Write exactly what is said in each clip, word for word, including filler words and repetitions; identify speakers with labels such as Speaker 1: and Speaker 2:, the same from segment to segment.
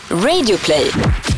Speaker 1: Radioplay.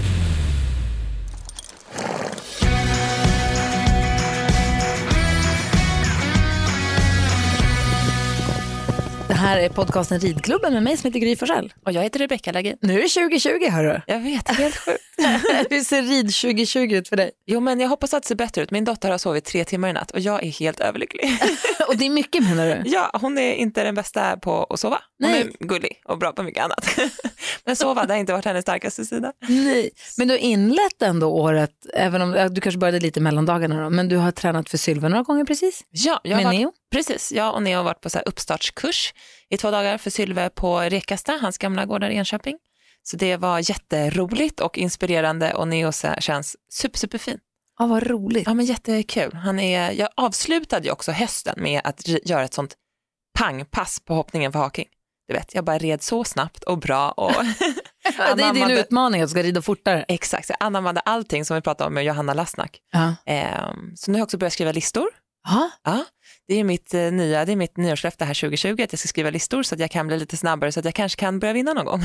Speaker 2: Det här är podcasten Ridklubben med mig som heter Gry Forssell.
Speaker 3: Och jag heter Rebecca Lage.
Speaker 2: Nu är det tjugo tjugo, hörru.
Speaker 3: Jag vet, det är helt sjukt.
Speaker 2: Hur ser rid tjugo tjugo ut för dig?
Speaker 3: Jo, men jag hoppas att det ser bättre ut. Min dotter har sovit tre timmar i natt och jag är helt överlycklig.
Speaker 2: Och det är mycket, menar du?
Speaker 3: Ja, hon är inte den bästa på att sova. Hon
Speaker 2: Nej.
Speaker 3: är gullig och bra på mycket annat. Men sova, det har inte varit hennes starkaste sida.
Speaker 2: Nej, men du har inlett ändå året, även om du kanske började lite mellandagarna då, men du har tränat för Sylva några gånger precis?
Speaker 3: Ja, jag
Speaker 2: med
Speaker 3: var,
Speaker 2: Neo?
Speaker 3: Precis, jag och Neo har varit på så här uppstartskurs i två dagar för Sylva på Rekasta, hans gamla gårdar i Enköping. Så det var jätteroligt och inspirerande och Neo känns super, superfin.
Speaker 2: Ja, vad roligt.
Speaker 3: Ja, men jättekul. Han är, jag avslutade ju också hösten med att göra ett sånt pangpass på hoppningen för haking. Du vet, jag bara red så snabbt och bra. Och
Speaker 2: ja, det är din utmaning att du ska rida fortare.
Speaker 3: Exakt, jag använde allting som vi pratade om med Johanna Lassnack.
Speaker 2: Ja.
Speaker 3: Um, så nu har jag också börjat skriva listor.
Speaker 2: Aha.
Speaker 3: Ja, det är mitt uh, nya, det är mitt nyårslöfte här tjugo tjugo att jag ska skriva listor så att jag kan bli lite snabbare så att jag kanske kan börja vinna någon gång.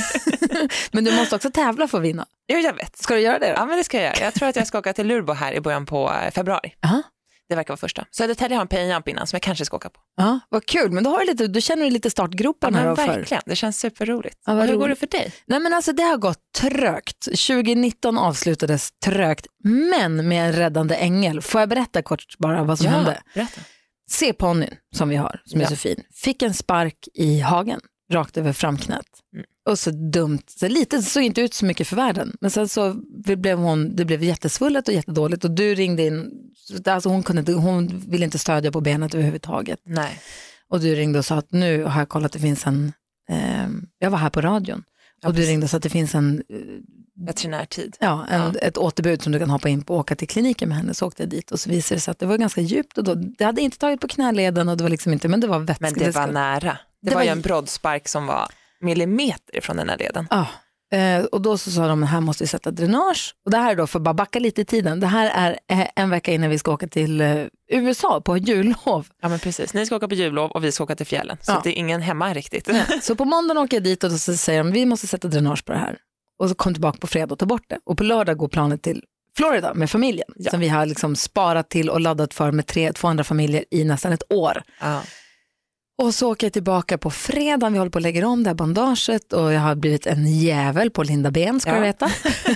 Speaker 2: Men du måste också tävla för att vinna.
Speaker 3: Jo, jag vet.
Speaker 2: Ska du göra det då?
Speaker 3: Ja, men det ska jag göra. Jag tror att jag ska åka till Lurbo här i början på uh, februari.
Speaker 2: Aha.
Speaker 3: Det verkar vara första. Så Södertälje har en pay-jump innan som jag kanske ska åka på.
Speaker 2: Ja, vad kul. Men då, har du lite, då känner du lite startgroparna.
Speaker 3: Ja, men
Speaker 2: här
Speaker 3: verkligen. Det känns superroligt.
Speaker 2: Ja,
Speaker 3: och hur
Speaker 2: roligt.
Speaker 3: går det för dig?
Speaker 2: Nej, men alltså det har gått trögt. tjugo nitton avslutades trögt, men med en räddande ängel. Får jag berätta kort bara vad som
Speaker 3: ja,
Speaker 2: hände?
Speaker 3: Berätta.
Speaker 2: Se ponnyn som vi har, som
Speaker 3: ja.
Speaker 2: är så fin. Fick en spark i hagen, rakt över framknät. Mm. Och så dumt, så lite såg inte ut så mycket för världen. Men sen så blev hon, det blev jättesvullet och jättedåligt. Och du ringde in, alltså hon, kunde inte, hon ville inte stödja på benet överhuvudtaget.
Speaker 3: Nej.
Speaker 2: Och du ringde och sa att nu har jag kollat att det finns en, eh, jag var här på radion. Ja, och du ringde och sa att det finns en eh,
Speaker 3: veterinärtid.
Speaker 2: Ja, en,
Speaker 3: ja,
Speaker 2: ett återbud som du kan hoppa in på och åka till kliniken med henne. Så åkte jag dit och så visade det sig att det var ganska djupt. Och då, det hade inte tagit på knäleden och det var liksom inte, men det var vätska.
Speaker 3: Men det var nära. Det,
Speaker 2: det
Speaker 3: var
Speaker 2: var
Speaker 3: ju en broddspark som var millimeter från den här leden.
Speaker 2: Ja, eh, och då så sa de att här måste vi sätta dränage. Och det här är då, för bara backa lite i tiden. Det här är eh, en vecka innan vi ska åka till eh, U S A på jullov.
Speaker 3: Ja, men precis. Ni ska åka på jullov och vi ska åka till fjällen. Så
Speaker 2: ja.
Speaker 3: det är ingen hemma riktigt.
Speaker 2: Så på måndagen åker jag dit och då så säger de vi måste sätta dränage på det här. Och så kom tillbaka på fredag och ta bort det. Och på lördag går planet till Florida med familjen. Ja. Som vi har liksom sparat till och laddat för med tre, två andra familjer i nästan ett år.
Speaker 3: Ja.
Speaker 2: Och så åker jag tillbaka på fredag. Vi håller på att lägga om det här bandaget. Och jag har blivit en jävel på Linda Ben, ska ja. du veta.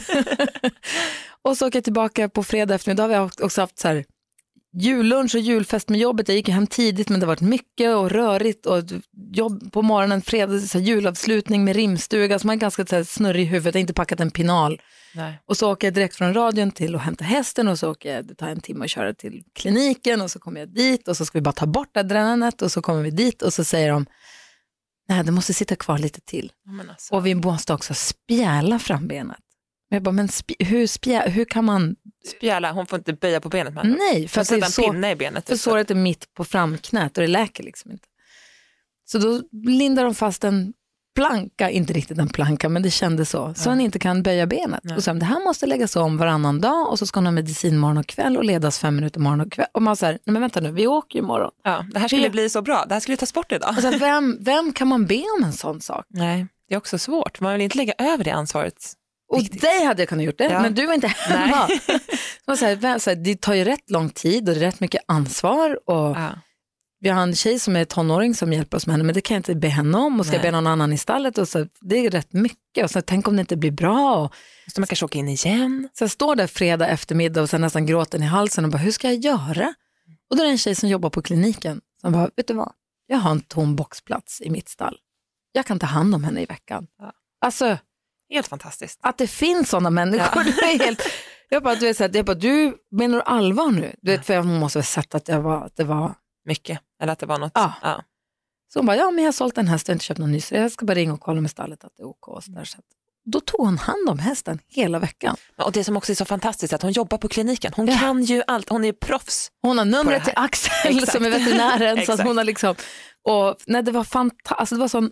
Speaker 2: Och så åker jag tillbaka på fredag eftermiddag. Vi har också haft så här jullunch och julfest med jobbet. Jag gick hem tidigt men det har varit mycket och rörigt. Och jobb på morgonen, fredag, så här, julavslutning med rimstuga. Så man är ganska så här, snurrig i huvudet. Jag har inte packat en pinal.
Speaker 3: Nej.
Speaker 2: Och så åker jag direkt från radion till att hämta hästen. Och så åker jag, det tar en timme att köra till kliniken. Och så kommer jag dit och så ska vi bara ta bort adrenalet. Och så kommer vi dit och så säger de nej, det måste sitta kvar lite till.
Speaker 3: Men alltså.
Speaker 2: Och vi måste också spjäla frambenet. Men jag bara, men sp- hur, spjä- hur kan man...
Speaker 3: Spjäla, hon får inte böja på benet. Man.
Speaker 2: Nej, för att
Speaker 3: det är
Speaker 2: en
Speaker 3: så, pinne i benet.
Speaker 2: För såret är mitt på framknät och det läker liksom inte. Så då lindar de fast en planka, inte riktigt en planka, men det kändes så. Så ja. han inte kan böja benet. Ja. Och så det här måste läggas om varannan dag och så ska hon ha medicin morgon och kväll och ledas fem minuter morgon och kväll. Och man säger, nej men vänta nu, vi åker ju imorgon.
Speaker 3: Ja, det här skulle
Speaker 2: vi...
Speaker 3: bli så bra. Det här skulle tas bort idag.
Speaker 2: Och så vem, vem kan man be om en sån sak?
Speaker 3: Nej, det är också svårt. Man vill inte lägga över det ansvaret.
Speaker 2: Och
Speaker 3: riktigt.
Speaker 2: dig hade jag kunnat gjort det, ja. men du var inte hemma. Så så här, så här, det tar ju rätt lång tid och det är rätt mycket ansvar. Och
Speaker 3: ja.
Speaker 2: vi har en tjej som är tonåring som hjälper oss med henne, men det kan jag inte be henne om. Och ska jag be någon annan i stallet. Och så, det är rätt mycket. Och så tänk om det inte blir bra. Och,
Speaker 3: så man kanske åka in igen.
Speaker 2: Så jag står där fredag eftermiddag och sen nästan gråten i halsen och bara, hur ska jag göra? Och då är det en tjej som jobbar på kliniken som bara, vet du vad? Jag har en tom boxplats i mitt stall. Jag kan ta hand om henne i veckan.
Speaker 3: Ja.
Speaker 2: Alltså...
Speaker 3: Helt fantastiskt.
Speaker 2: Att det finns sådana människor. Ja. Det är helt, jag bara, du, vet, jag bara, du menar du allvar nu? Du vet, för jag måste ha sett att, jag var, att det var...
Speaker 3: Mycket, eller att det var något.
Speaker 2: Ja.
Speaker 3: ja.
Speaker 2: Så hon bara, ja men jag har sålt en häst och inte köpt någon ny. Så jag ska bara ringa och kolla med stallet att det är ok. Och så där, så att, då tog hon hand om hästen hela veckan.
Speaker 3: Och det som också är så fantastiskt är att hon jobbar på kliniken. Hon
Speaker 2: ja.
Speaker 3: kan ju allt, hon är proffs.
Speaker 2: Hon har numret till Axel som är veterinären. Så att hon har liksom, och nej, det var fantastiskt, alltså, det var sån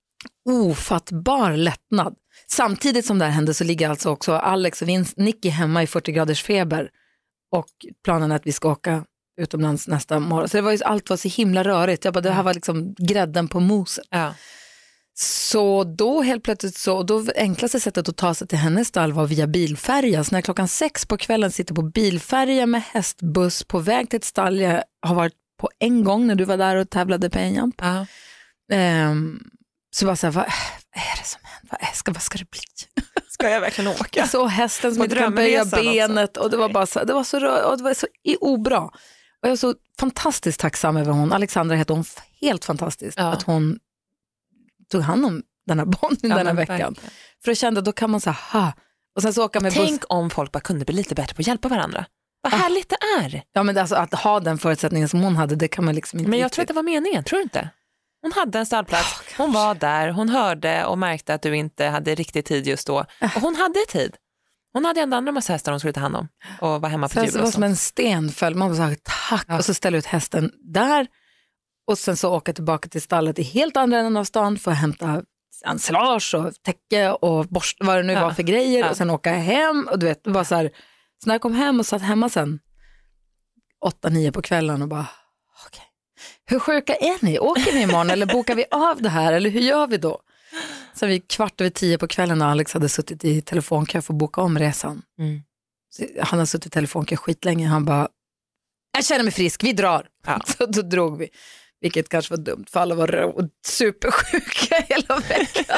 Speaker 2: ofattbar lättnad. Samtidigt som det här hände så ligger alltså också Alex och Nicky hemma i fyrtio graders feber och planen är att vi ska åka utomlands nästa morgon. Så det var ju, allt var så himla rörigt. Jag bara, det här var liksom grädden på moset.
Speaker 3: Ja.
Speaker 2: Så då helt plötsligt så, då enklaste sättet att ta sig till hennes stall var via bilfärja. Så när klockan sex på kvällen sitter på bilfärja med hästbuss på väg till ett stall jag har varit på en gång när du var där och tävlade på en jump.
Speaker 3: Ja.
Speaker 2: Um, så var så här, vad, vad är det som händer? Vad, är, ska, vad ska det bli?
Speaker 3: Ska jag verkligen åka?
Speaker 2: Jag såg hästen som inte kan böja benet och det var bara så, det var så, rö- och det var så i, obra. Och jag var så fantastiskt tacksam över hon. Alexandra heter hon, helt fantastiskt ja. Att hon tog hand om den här bonden ja, den här veckan. Verkligen. För jag kände, då kan man säga, ha. Och sen så åka med
Speaker 3: Tänk
Speaker 2: buss.
Speaker 3: om folk bara kunde bli lite bättre på att hjälpa varandra. Vad ah. härligt det är.
Speaker 2: Ja, men alltså, att ha den förutsättningen som hon hade, det kan man liksom inte.
Speaker 3: Men jag
Speaker 2: riktigt.
Speaker 3: tror att det var meningen, tror du inte? Hon hade en stallplats, oh, hon var där, hon hörde och märkte att du inte hade riktigt tid just då. Och hon hade tid. Hon hade ändå andra massa hästar hon skulle ta hand om och var hemma på jul.
Speaker 2: Det var som en sten föll. Man sa tack ja. Och så ställer ut hästen där och sen så åka tillbaka till stallet i helt andra änden av stan för att hämta ensilage och täcke och borst, vad det nu ja. Var för grejer ja. Och sen åka hem och du vet, det var så här, så när jag kom hem och satt hemma sen åtta, nio på kvällen och bara okej, okay. Hur sjuka är ni? Åker ni imorgon eller bokar vi av det här eller hur gör vi då? Så vi kvart över tio på kvällen när Alex hade suttit i telefonkö för att boka om resan. Mm. Så han har suttit i telefonkö skitlänge. Han bara, jag känner mig frisk, vi drar. Ja. Så då drog vi. Vilket kanske var dumt för alla var supersjuka hela veckan.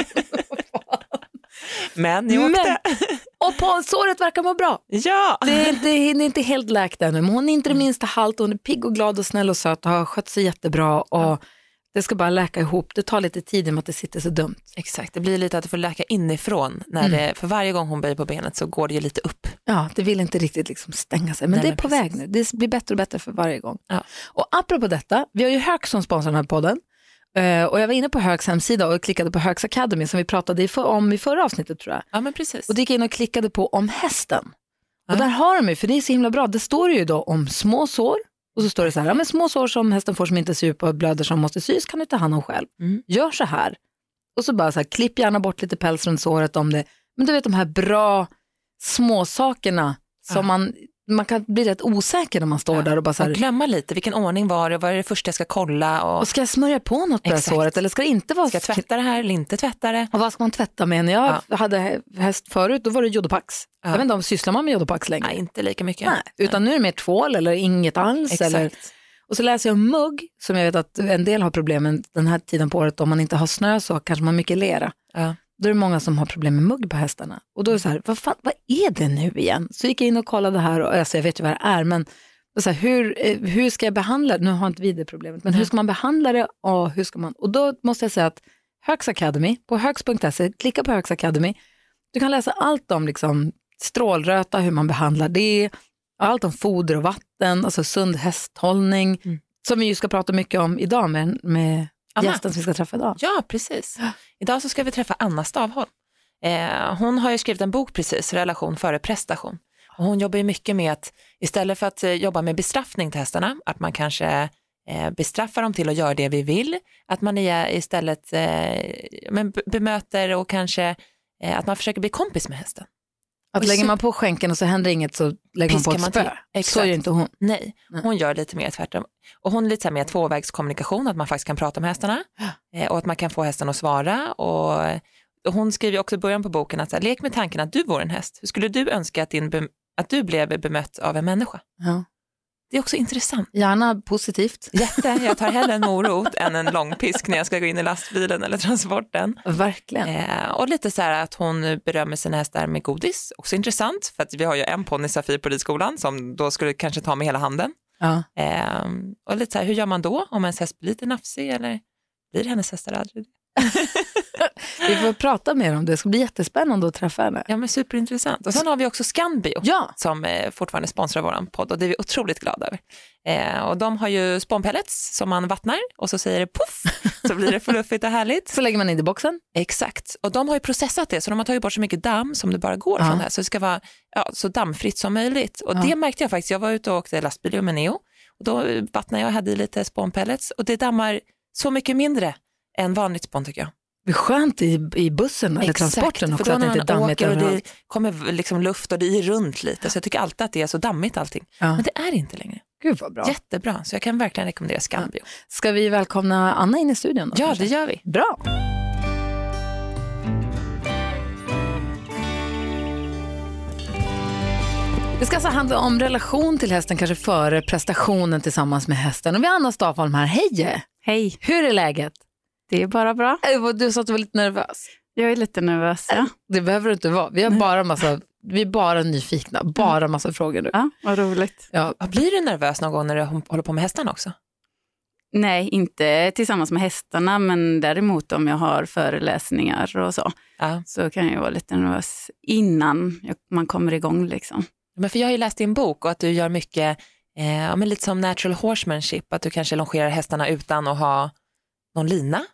Speaker 3: Men ni åkte.
Speaker 2: Men, och på såret verkar må bra.
Speaker 3: Ja.
Speaker 2: Det är, det är inte helt läkt ännu. Men hon är inte det minsta halt. Hon är pigg och glad och snäll och söt och har skött sig jättebra. Och ja. Det ska bara läka ihop. Det tar lite tid med att det sitter så dumt.
Speaker 3: Exakt, det blir lite att det får läka inifrån. När mm. det, för varje gång hon böjer på benet så går det ju lite upp.
Speaker 2: Ja, det vill inte riktigt liksom stänga sig. Men Nej, det är men på precis. Väg nu. Det blir bättre och bättre för varje gång. Ja. Och apropå detta, vi har ju Höök som sponsrar den här podden. Uh, och jag var inne på Hööks hemsida och klickade på Hööks Academy som vi pratade i för, om i förra avsnittet tror jag.
Speaker 3: Ja, men precis.
Speaker 2: Och gick in och klickade på om hästen. Ja. Och där har de ju, för det är så himla bra. Det står ju då om små sår. Och så står det så här, ja, men små sår som hästen får som inte ser ut på blöder som måste sys kan du ta hand om själv. Mm. Gör så här. Och så bara så här, klipp gärna bort lite päls runt såret om det. Men du vet de här bra små sakerna som ja. man, man kan bli rätt osäker när man står ja. Där och bara så här.
Speaker 3: Och glömma lite, vilken ordning var det, vad är det första jag ska kolla? Och,
Speaker 2: och ska jag smörja på något på det här såret eller ska det inte vara?
Speaker 3: Ska jag tvätta det här eller inte tvätta det?
Speaker 2: Och vad ska man tvätta med? När jag ja. hade häst förut, då var det Jodopax. Ja. Jag vet inte om sysslar man med Jodopax längre.
Speaker 3: Nej, inte lika mycket.
Speaker 2: Nej, utan nu är det mer tvål eller inget alls.
Speaker 3: Exakt.
Speaker 2: Eller... Och så läser jag om mugg som jag vet att en del har problem med den här tiden på året. Om man inte har snö så kanske man mycket lera. Ja. Då är det många som har problem med mugg på hästarna. Och då är det så här, vad, fan, vad är det nu igen? Så gick jag in och kollade här och alltså, jag vet ju vad det är. Men så här, hur, hur ska jag behandla det? Nu har inte vi det problemet. Men mm. hur ska man behandla det? Och, hur ska man? och då måste jag säga att Hööks Academy, på hööks punkt se, klicka på Hööks Academy. Du kan läsa allt om liksom, strålröta, hur man behandlar det. Allt om foder och vatten, alltså sund hästhållning. Mm. Som vi ju ska prata mycket om idag med, med gästen som vi ska träffa idag.
Speaker 3: Ja, precis. Idag så ska vi träffa Anna Stavholm. Eh, hon har ju skrivit en bok precis, Relation före prestation. Och hon jobbar ju mycket med att istället för att eh, jobba med bestraffning till hästarna, att man kanske eh, bestraffar dem till att göra det vi vill, att man är istället eh, men bemöter och kanske eh, att man försöker bli kompis med hästen.
Speaker 2: Att och lägger så, man på skänken och så händer inget så lägger man på ett spö. Så är inte hon.
Speaker 3: Nej, hon gör lite mer tvärtom. Och hon är lite mer tvåvägskommunikation, att man faktiskt kan prata med hästarna eh, och att man kan få hästen att svara. Och, och hon skriver också i början på boken att så här, lek med tanken att du var en häst. Hur skulle du önska att, din be- att du blev bemött av en människa? Ja. Det är också intressant.
Speaker 2: Gärna positivt.
Speaker 3: Jätte, jag tar hellre en morot än en långpisk när jag ska gå in i lastbilen eller transporten.
Speaker 2: Verkligen.
Speaker 3: Eh, och lite så här att hon berömmer sina hästar med godis. Också intressant för att vi har ju en ponny Safir på ridskolan som då skulle kanske ta med hela handen. Ja. Eh, och lite så här, hur gör man då om ens häst blir lite nafsig eller blir hennes hästar aldrig?
Speaker 2: Vi får prata mer om det. Det ska bli jättespännande att träffa henne.
Speaker 3: Ja, men superintressant. Och sen har vi också Scanbio
Speaker 2: ja.
Speaker 3: som eh, fortfarande sponsrar våran podd och det är vi otroligt glada över. Eh, och de har ju spånpellets som man vattnar och så säger det puff så blir det fluffigt och härligt.
Speaker 2: Så lägger man in i boxen.
Speaker 3: Exakt. Och de har ju processat det så de har tagit bort så mycket damm som det bara går ja. Från det här så det ska vara ja, så dammfritt som möjligt. Och ja. Det märkte jag faktiskt. Jag var ute och åkte lastbil med Neo och då vattnade jag och hade i lite spånpellets och det dammar så mycket mindre än vanligt spån tycker jag.
Speaker 2: Det är skönt i, i bussen eller
Speaker 3: exakt,
Speaker 2: transporten också
Speaker 3: för då
Speaker 2: att det inte är dammigt
Speaker 3: och det kommer liksom luft och det är runt lite så jag tycker alltid att det är så dammigt allting. Ja. Men det är inte längre.
Speaker 2: Gud vad bra.
Speaker 3: Jättebra, så jag kan verkligen rekommendera Scanbio.
Speaker 2: Ja. Ska vi välkomna Anna in i studion? Då,
Speaker 3: ja,
Speaker 2: kanske?
Speaker 3: Det gör vi.
Speaker 2: Bra. Det ska alltså handla om relation till hästen, kanske före prestationen tillsammans med hästen. Och vi har Anna Stavholm här. Hej!
Speaker 1: Hej!
Speaker 2: Hur är läget?
Speaker 1: Det är bara bra.
Speaker 2: Du sa att du var lite nervös.
Speaker 1: Jag är lite nervös, ja.
Speaker 2: Det behöver du inte vara. Vi har bara massa, vi är bara nyfikna. Bara massa frågor nu.
Speaker 1: Ja, vad roligt.
Speaker 2: Ja.
Speaker 3: Blir du nervös någon gång när du håller på med hästarna också?
Speaker 1: Nej, inte tillsammans med hästarna, men däremot om jag har föreläsningar och så.
Speaker 3: Ja.
Speaker 1: Så kan jag vara lite nervös innan jag, man kommer igång liksom.
Speaker 3: Men för jag har ju läst din bok och att du gör mycket, eh, men lite som natural horsemanship, att du kanske longerar hästarna utan att ha någon lina.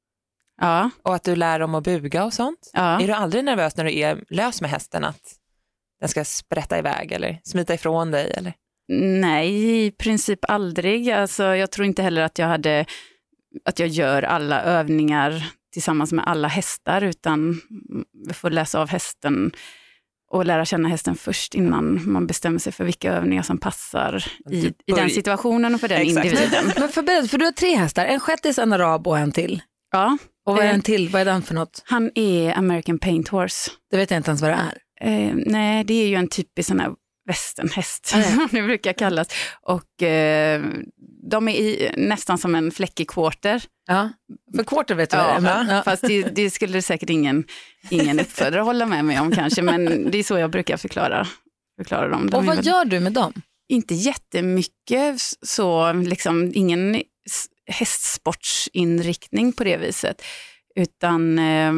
Speaker 1: Ja.
Speaker 3: Och att du lär dem att buga och sånt.
Speaker 1: Ja.
Speaker 3: Är du aldrig nervös när du är lös med hästen att den ska sprätta iväg eller smita ifrån dig? Eller?
Speaker 1: Nej, i princip aldrig. Alltså, jag tror inte heller att jag hade att jag gör alla övningar tillsammans med alla hästar, utan jag får läsa av hästen och lära känna hästen först innan man bestämmer sig för vilka övningar som passar i, i den situationen och för den
Speaker 3: Exakt.
Speaker 1: individen.
Speaker 2: Men förbered, för du har tre hästar. En shettis, en arab och en till.
Speaker 1: Ja.
Speaker 2: Och vad är
Speaker 1: eh,
Speaker 2: en till? Vad är den för något?
Speaker 1: Han är American Paint Horse.
Speaker 2: Det vet jag inte ens vad det är.
Speaker 1: Eh, nej, det är ju en typisk sån här västernhäst,
Speaker 2: Ah, ja.
Speaker 1: det brukar kallas. Och eh, de är i, nästan som en fläckig quarter.
Speaker 2: Ja, för quarter vet du vad det
Speaker 1: Ja,
Speaker 2: är. Men, ja.
Speaker 1: fast det, det skulle säkert ingen, ingen uppfödare hålla med mig om kanske, men det är så jag brukar förklara, förklara dem. De
Speaker 2: Och
Speaker 1: är
Speaker 2: vad
Speaker 1: väl
Speaker 2: gör du med dem?
Speaker 1: inte jättemycket, så liksom ingen s- hästsportsinriktning på det viset, utan eh,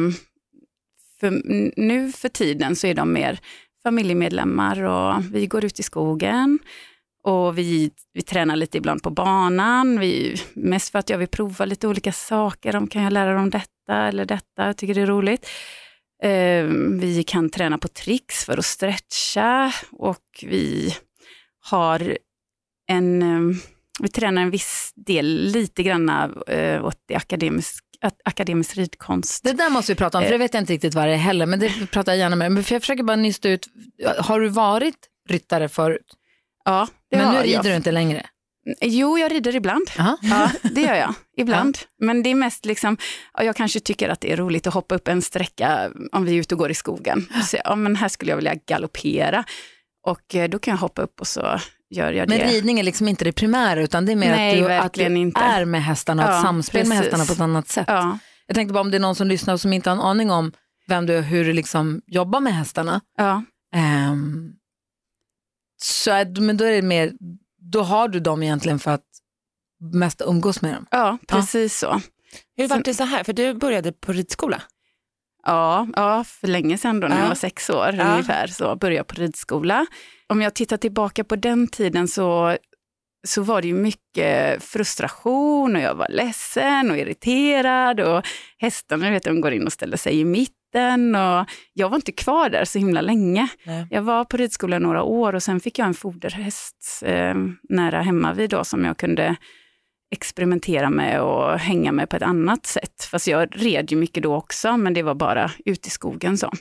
Speaker 1: för, nu för tiden så är de mer familjemedlemmar och vi går ut i skogen och vi, vi tränar lite ibland på banan. Vi, mest för att jag vill prova lite olika saker. Om kan jag lära dem detta eller detta? Jag tycker det är roligt. Eh, vi kan träna på tricks för att stretcha och vi har en... Eh, vi tränar en viss del lite grann eh, åt det akademisk, akademisk ridkonst.
Speaker 2: Det där måste vi prata om, för det vet jag inte riktigt vad det är heller, men det pratar jag gärna med. Men för jag försöker bara nysta ut, har du varit ryttare förut?
Speaker 1: Ja, det
Speaker 2: Men
Speaker 1: har
Speaker 2: nu rider
Speaker 1: jag.
Speaker 2: du inte längre?
Speaker 1: Jo, jag rider ibland.
Speaker 2: Aha.
Speaker 1: Ja, det gör jag. Ibland. Men det är mest liksom, ja, jag kanske tycker att det är roligt att hoppa upp en sträcka om vi är ute och går i skogen. Så, ja, men här skulle jag vilja galoppera. Och eh, då kan jag hoppa upp och så gör jag det.
Speaker 2: Men ridning är liksom inte det primära, utan det är mer
Speaker 1: Nej,
Speaker 2: att du, att
Speaker 1: verkligen
Speaker 2: du
Speaker 1: inte.
Speaker 2: är med hästarna och
Speaker 1: Ja,
Speaker 2: ett samspel med
Speaker 1: precis.
Speaker 2: hästarna på ett annat sätt.
Speaker 1: Ja,
Speaker 2: Jag tänkte bara om det är någon som lyssnar och som inte har en aning om vem du är, hur du liksom jobbar med hästarna.
Speaker 1: ja.
Speaker 2: Ehm, så är, men då är det mer, då har du dem egentligen för att mest umgås med dem.
Speaker 1: ja, precis så.
Speaker 3: Hur var det så här? För du började på ridskola.
Speaker 1: Ja, ja, för länge sedan då när
Speaker 3: Ja.
Speaker 1: jag var sex år
Speaker 3: Ja.
Speaker 1: ungefär så började jag på ridskola. Om jag tittar tillbaka på den tiden så, så var det ju mycket frustration och jag var ledsen och irriterad och hästarna, vet, de går in och ställer sig i mitten och jag var inte kvar där så himla länge.
Speaker 3: Nej.
Speaker 1: Jag var på ridskola några år och sen fick jag en foderhäst eh, nära hemma vid då som jag kunde experimentera med och hänga med på ett annat sätt. Fast jag red ju mycket då också, men det var bara ute i skogen så.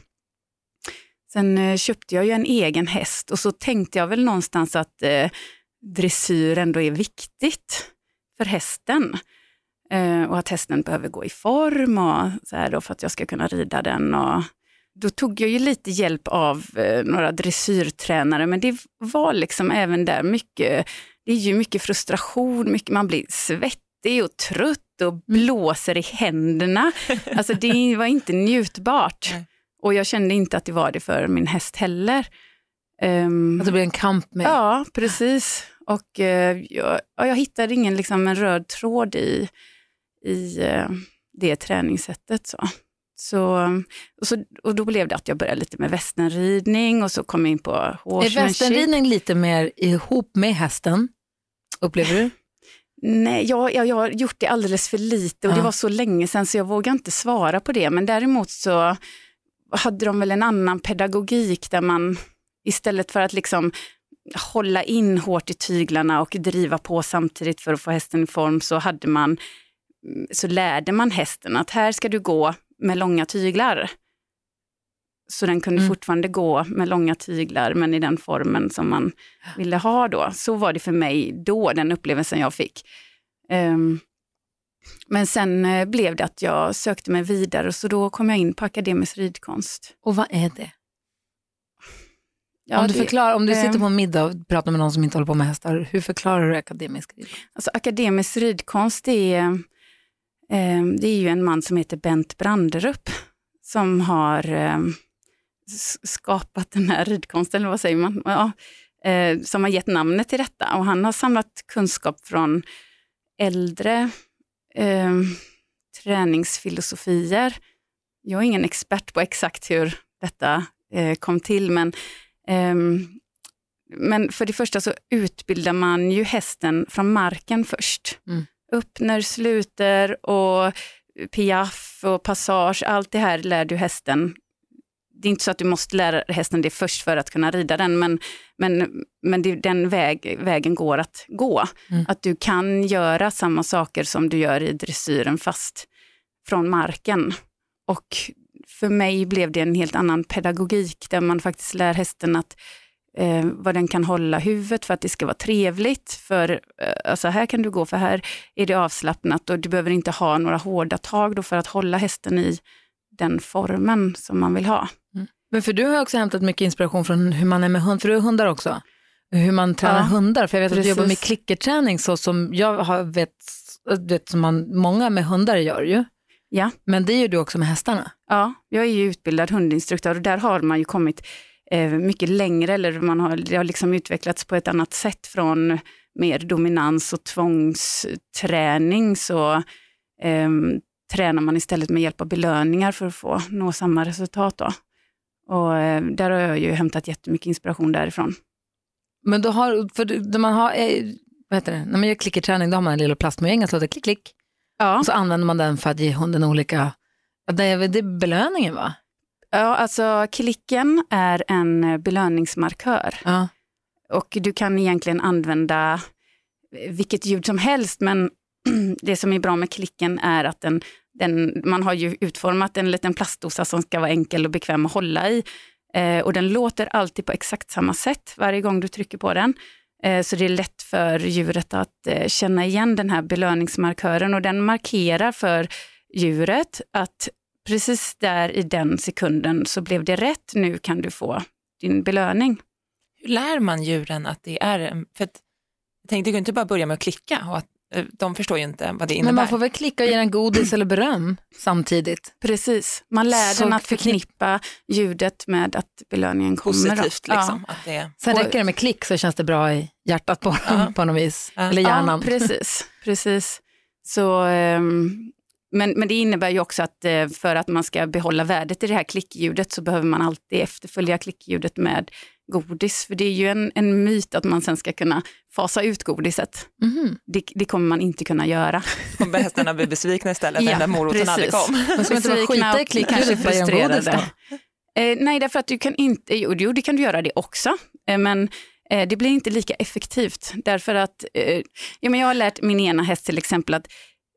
Speaker 1: Sen eh, köpte jag ju en egen häst och så tänkte jag väl någonstans att eh, dressyr ändå är viktigt för hästen. Eh, och att hästen behöver gå i form och så här då för att jag ska kunna rida den. Och då tog jag ju lite hjälp av eh, några dressyrtränare, men det var liksom även där mycket, det är ju mycket frustration, mycket, man blir svettig och trött och blåser i händerna. Alltså det var inte njutbart.
Speaker 3: Nej.
Speaker 1: Och jag kände inte att det var det för min häst heller. Um,
Speaker 2: Att det blir en kamp med.
Speaker 1: ja, precis. Och uh, jag, ja, jag hittade ingen liksom, en röd tråd i, i uh, det träningssättet. Så. Så, och, så, och då blev det att jag började lite med västernridning och så kom jag in på
Speaker 2: Är
Speaker 1: horsemanship.
Speaker 2: västernridning lite mer ihop med hästen? Upplever du?
Speaker 1: Nej, jag, jag, jag har gjort det alldeles för lite och
Speaker 2: Ja.
Speaker 1: det var så länge sedan så jag vågar inte svara på det. Men däremot så hade de väl en annan pedagogik där man istället för att liksom hålla in hårt i tyglarna och driva på samtidigt för att få hästen i form så hade man, så lärde man hästen att här ska du gå med långa tyglar. Så den kunde
Speaker 2: Mm.
Speaker 1: fortfarande gå med långa tyglar men i den formen som man ville ha då. Så var det för mig då, den upplevelsen jag fick. Um, men sen uh, blev det att jag sökte mig vidare så då kom jag in på akademisk ridkonst.
Speaker 2: Och vad är det? Ja, om, du
Speaker 1: det,
Speaker 2: förklarar, om du
Speaker 1: eh,
Speaker 2: sitter på en middag och pratar med någon som inte håller på med hästar, hur förklarar du akademisk ridkonst?
Speaker 1: Alltså akademisk ridkonst är, eh, det är ju en man som heter Bent Branderup som har eh, skapat den här ridkonsten, eller vad säger man? Ja, eh, som har gett namnet till detta. Och han har samlat kunskap från äldre eh, träningsfilosofier. Jag är ingen expert på exakt hur detta eh, kom till, men, eh, men för det första så utbildar man ju hästen från marken först. Mm. Öppner, sluter och piaff och passage, allt det här lär du hästen. Det är inte så att du måste lära hästen det först för att kunna rida den, men, men, men det, den väg, vägen går att gå. Mm. Att du kan göra samma saker som du gör i dressyren fast från marken. Och för mig blev det en helt annan pedagogik där man faktiskt lär hästen att eh, vad den kan hålla huvudet för att det ska vara trevligt. För eh, alltså här kan du gå, för här är det avslappnat och du behöver inte ha några hårda tag då för att hålla hästen i den formen som man vill ha.
Speaker 2: Mm. Men för du har också hämtat mycket inspiration från hur man är med hund, för du är hundar också. Hur man tränar ja, hundar, för jag vet precis. Att du jobbar med klickerträning så som jag har vet, vet som man, många med hundar gör ju.
Speaker 1: Ja.
Speaker 2: Men det är ju du också med hästarna.
Speaker 1: Ja, jag är ju utbildad hundinstruktör och där har man ju kommit eh, mycket längre, eller man har, det har liksom utvecklats på ett annat sätt från mer dominans och tvångsträning, så eh, tränar man istället med hjälp av belöningar för att få nå samma resultat då. Och eh, där har jag ju hämtat jättemycket inspiration därifrån. Men då har, för när man har, eh, vad heter det, när man gör klickerträning då har man en lilla plastmojäng som låter klick klick. Ja. Och så använder man den för att ge hunden olika, det är, det är belöningen va? Ja, alltså klicken är en belöningsmarkör. Ja. Och du kan egentligen använda vilket ljud som helst, men det som är bra med klicken är att den, den, man har ju utformat en liten plastdosa som ska vara enkel och bekväm att hålla i. Eh, och den låter alltid på exakt samma sätt varje gång du trycker på den. Eh, så det är lätt för djuret att eh, känna igen den här belöningsmarkören, och den markerar för djuret att precis där i den sekunden så blev det rätt, nu kan du få din belöning.
Speaker 3: Hur lär man djuren att det är, för att, jag tänkte, du kan inte bara börja med att klicka och att de förstår ju inte vad det innebär.
Speaker 2: Men man får väl klicka och ge en godis eller beröm samtidigt.
Speaker 1: Precis, man lär så den att förknippa ljudet med att belöningen kommer.
Speaker 3: Positivt liksom. Ja. Att det...
Speaker 2: Sen räcker det med klick så känns det bra i hjärtat på dem ja. på något vis. Ja. Eller hjärnan.
Speaker 1: Ja, precis. precis. Så, um, men, men det innebär ju också att uh, för att man ska behålla värdet i det här klickljudet så behöver man alltid efterfölja klickljudet med godis. För det är ju en, en myt att man sen ska kunna fasa ut godiset. Mm-hmm. Det, det kommer man inte kunna göra.
Speaker 3: Kommer hästarna bli besvikna istället när ja, den moroten aldrig kom.
Speaker 2: Man ska inte vara skita i klickljudet för att göra godis då?
Speaker 1: Eh, nej, därför att du kan inte, jo, jo det kan du göra det också. Eh, men eh, det blir inte lika effektivt. Därför att, eh, ja, men jag har lärt min ena häst till exempel att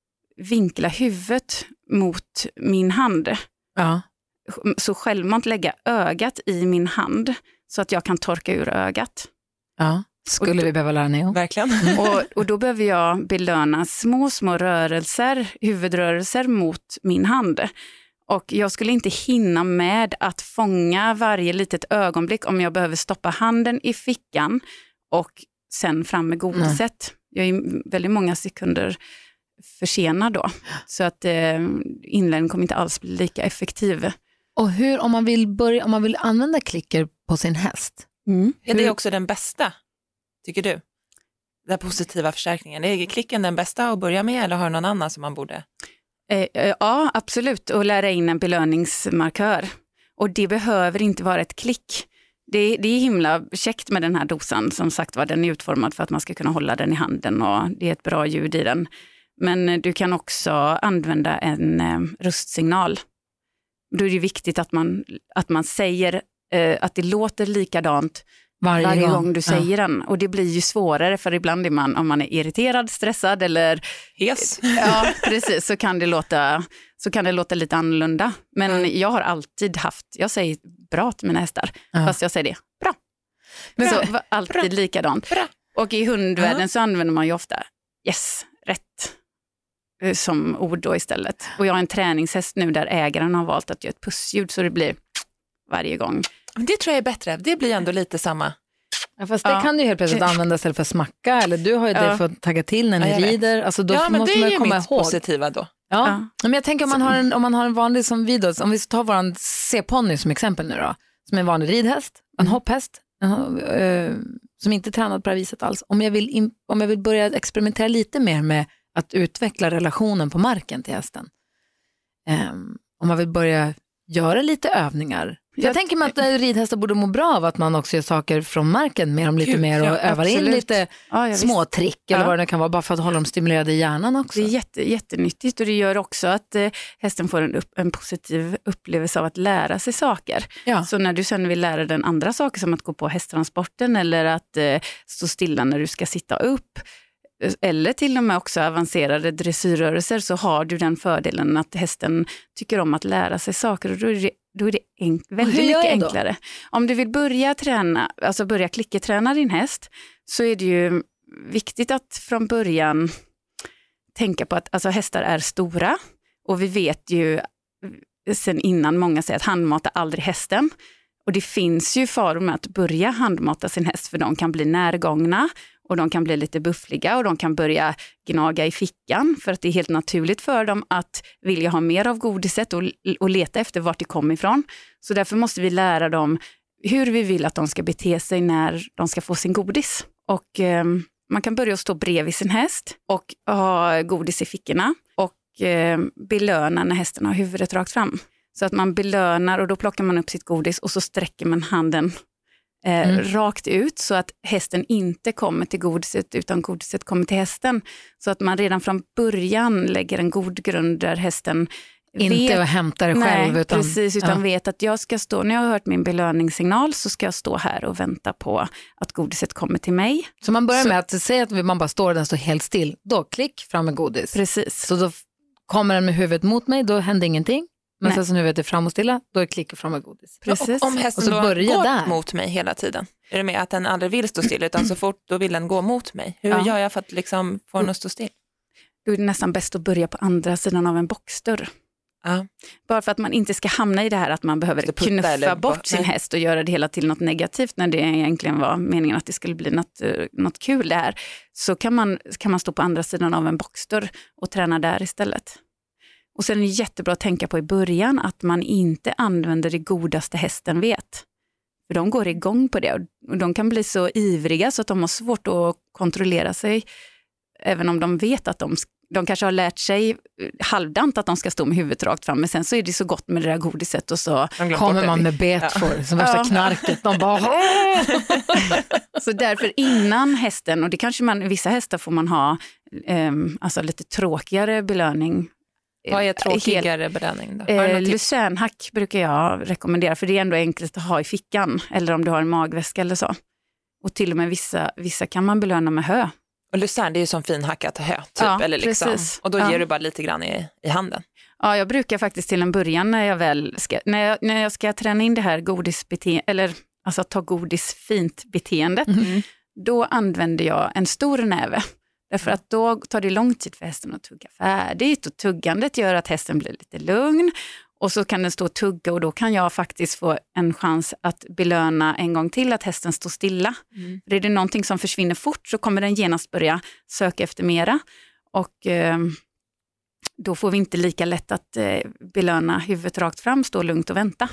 Speaker 1: vinkla huvudet mot min hand. Ja. Så självmant lägga ögat i min hand så att jag kan torka ur ögat.
Speaker 2: Ja, skulle
Speaker 1: då,
Speaker 2: vi behöva lära ner.
Speaker 3: Verkligen.
Speaker 1: Och, och då behöver jag belöna små, små rörelser, huvudrörelser mot min hand. Och jag skulle inte hinna med att fånga varje litet ögonblick om jag behöver stoppa handen i fickan och sen fram med godiset. Jag är väldigt många sekunder försenad då. Så att eh, inlärningen kommer inte alls bli lika effektiv.
Speaker 2: Och hur, om man vill börja, om man vill använda klicker på sin häst?
Speaker 3: Mm. Är det också den bästa, tycker du? Den positiva förstärkningen. Är klicken den bästa att börja med, eller har du någon annan som man borde?
Speaker 1: Eh, ja, absolut. Och lära in en belöningsmarkör. Och det behöver inte vara ett klick. Det, det är himla käckt med den här dosan. Som sagt var, den är utformad för att man ska kunna hålla den i handen och det är ett bra ljud i den. Men du kan också använda en eh, röstsignal. Då är det viktigt att man, att man säger eh, att det låter likadant varje, varje gång. gång du säger ja. den. Och det blir ju svårare, för ibland är man, om man är irriterad, stressad eller
Speaker 3: hes.
Speaker 1: Ja, precis, så kan det låta, så kan det låta lite annorlunda. Men mm. jag har alltid haft, jag säger bra till mina hästar, ja. fast jag säger det, bra. Men bra. Så alltid bra. likadant. Bra. Och i hundvärlden ja. så använder man ju ofta yes, rätt. Som ord då istället. Och jag har en träningshäst nu där ägaren har valt att göra ett pussljud så det blir varje gång.
Speaker 3: Det tror jag är bättre, det blir ändå lite samma.
Speaker 2: Ja, fast det
Speaker 1: ja.
Speaker 2: kan du ju helt plötsligt använda istället för smacka, eller du har ju det
Speaker 1: ja.
Speaker 2: för att tagga till när ni
Speaker 3: ja,
Speaker 2: rider. Alltså då
Speaker 3: ja, men
Speaker 2: måste
Speaker 3: det
Speaker 2: man
Speaker 3: är ju
Speaker 2: komma
Speaker 3: mitt
Speaker 2: ihåg.
Speaker 3: positiva då.
Speaker 2: Ja.
Speaker 1: Ja.
Speaker 2: Men jag tänker om man har en, om man har en vanlig som vi då, om vi tar våran C-ponny som exempel nu då, som är en vanlig ridhäst, en
Speaker 3: Mm.
Speaker 2: hopphäst, en, uh, som inte tränat på det här viset alls. Om jag, vill in, om jag vill börja experimentera lite mer med att utveckla relationen på marken till hästen. Um, om man vill börja göra lite övningar. Jag, jag tänker mig att ridhästar borde må bra av att man också gör saker från marken med dem lite
Speaker 1: Gud,
Speaker 2: mer och
Speaker 1: ja,
Speaker 2: övar in
Speaker 1: absolut.
Speaker 2: lite
Speaker 1: Ja,
Speaker 2: små trick eller
Speaker 1: ja.
Speaker 2: vad det kan vara, bara för att hålla dem stimulerade i hjärnan också.
Speaker 1: Det är jätte, jättenyttigt och det gör också att eh, hästen får en, upp, en positiv upplevelse av att lära sig saker.
Speaker 2: Ja.
Speaker 1: Så när du sen vill lära den andra saker som att gå på hästtransporten eller att eh, stå stilla när du ska sitta upp, eller till och med också avancerade dressyrrörelser, så har du den fördelen att hästen tycker om att lära sig saker och då är det, då är det enk- väldigt mycket enklare. Om du vill börja träna, alltså börja klickerträna din häst, så är det ju viktigt att från början tänka på att alltså, hästar är stora och vi vet ju sen innan många säger att handmata aldrig hästen. Och det finns ju faror med att börja handmata sin häst, för de kan bli närgångna och de kan bli lite buffliga och de kan börja gnaga i fickan, för att det är helt naturligt för dem att vilja ha mer av godiset och, och leta efter vart det kommer ifrån. Så därför måste vi lära dem hur vi vill att de ska bete sig när de ska få sin godis. Och eh, man kan börja stå bredvid sin häst och ha godis i fickorna och eh, belöna när hästen har huvudet rakt fram. Så att man belönar och då plockar man upp sitt godis och så sträcker man handen eh, mm. rakt ut så att hästen inte kommer till godiset utan godiset kommer till hästen. Så att man redan från början lägger en god grund där hästen
Speaker 2: inte
Speaker 1: vet,
Speaker 2: att hämta det själv.
Speaker 1: Nej,
Speaker 2: utan,
Speaker 1: precis, utan
Speaker 2: ja.
Speaker 1: vet att jag ska stå, när jag har hört min belöningssignal så ska jag stå här och vänta på att godiset kommer till mig.
Speaker 2: Så man börjar
Speaker 1: så,
Speaker 2: med att säga att man bara står och den står helt still. Då klick fram med godis.
Speaker 1: Precis.
Speaker 2: Så då kommer den med huvudet mot mig, då händer ingenting. Men Nej. sen som huvudet är fram och stilla, då är klick fram med godis.
Speaker 3: Precis. Och om hästen
Speaker 2: och så
Speaker 3: då går
Speaker 2: där.
Speaker 3: mot mig hela tiden, är det med att den aldrig vill stå still utan så fort då vill den gå mot mig? Hur ja. gör jag för att liksom få den att stå still?
Speaker 1: Då är det nästan bäst att börja på andra sidan av en boxdörr.
Speaker 3: Ja.
Speaker 1: Bara för att man inte ska hamna i det här att man behöver knuffa bort bo- sin nej. häst och göra det hela till något negativt när det egentligen var meningen att det skulle bli något, något kul där. Så kan man, kan man stå på andra sidan av en boxdörr och träna där istället. Och sen är det jättebra att tänka på i början att man inte använder det godaste hästen vet. För de går igång på det och de kan bli så ivriga så att de har svårt att kontrollera sig. Även om de vet att de, de kanske har lärt sig halvdant att de ska stå med huvudet rakt fram. Men sen så är det så gott med det där godiset och så
Speaker 2: kommer man med betfor ja. som värsta ja. knarket. De bara...
Speaker 1: Så därför innan hästen, och det kanske man, vissa hästar får man ha eh, alltså lite tråkigare belöning.
Speaker 3: Vad är tråkigare belöning då?
Speaker 1: Eh, Lucernhack brukar jag rekommendera, för det är ändå enkelt att ha i fickan eller om du har en magväska eller så. Och till och med vissa, vissa kan man belöna med hö.
Speaker 3: Och lucern, det är ju som finhackat hö typ,
Speaker 1: ja,
Speaker 3: eller liksom. Och då
Speaker 1: ja.
Speaker 3: ger du bara lite grann i, i handen.
Speaker 1: Ja, jag brukar faktiskt till en början när jag väl ska, när jag, när jag ska träna in det här godisbeteendet, eller alltså ta godis fint beteendet, mm. då använder jag en stor näve. Därför att då tar det lång tid för hästen att tugga färdigt och tuggandet gör att hästen blir lite lugn och så kan den stå och tugga och då kan jag faktiskt få en chans att belöna en gång till att hästen står stilla. Mm. För är det någonting som försvinner fort så kommer den genast börja söka efter mera och eh, då får vi inte lika lätt att eh, belöna huvudet rakt fram, stå lugnt och vänta.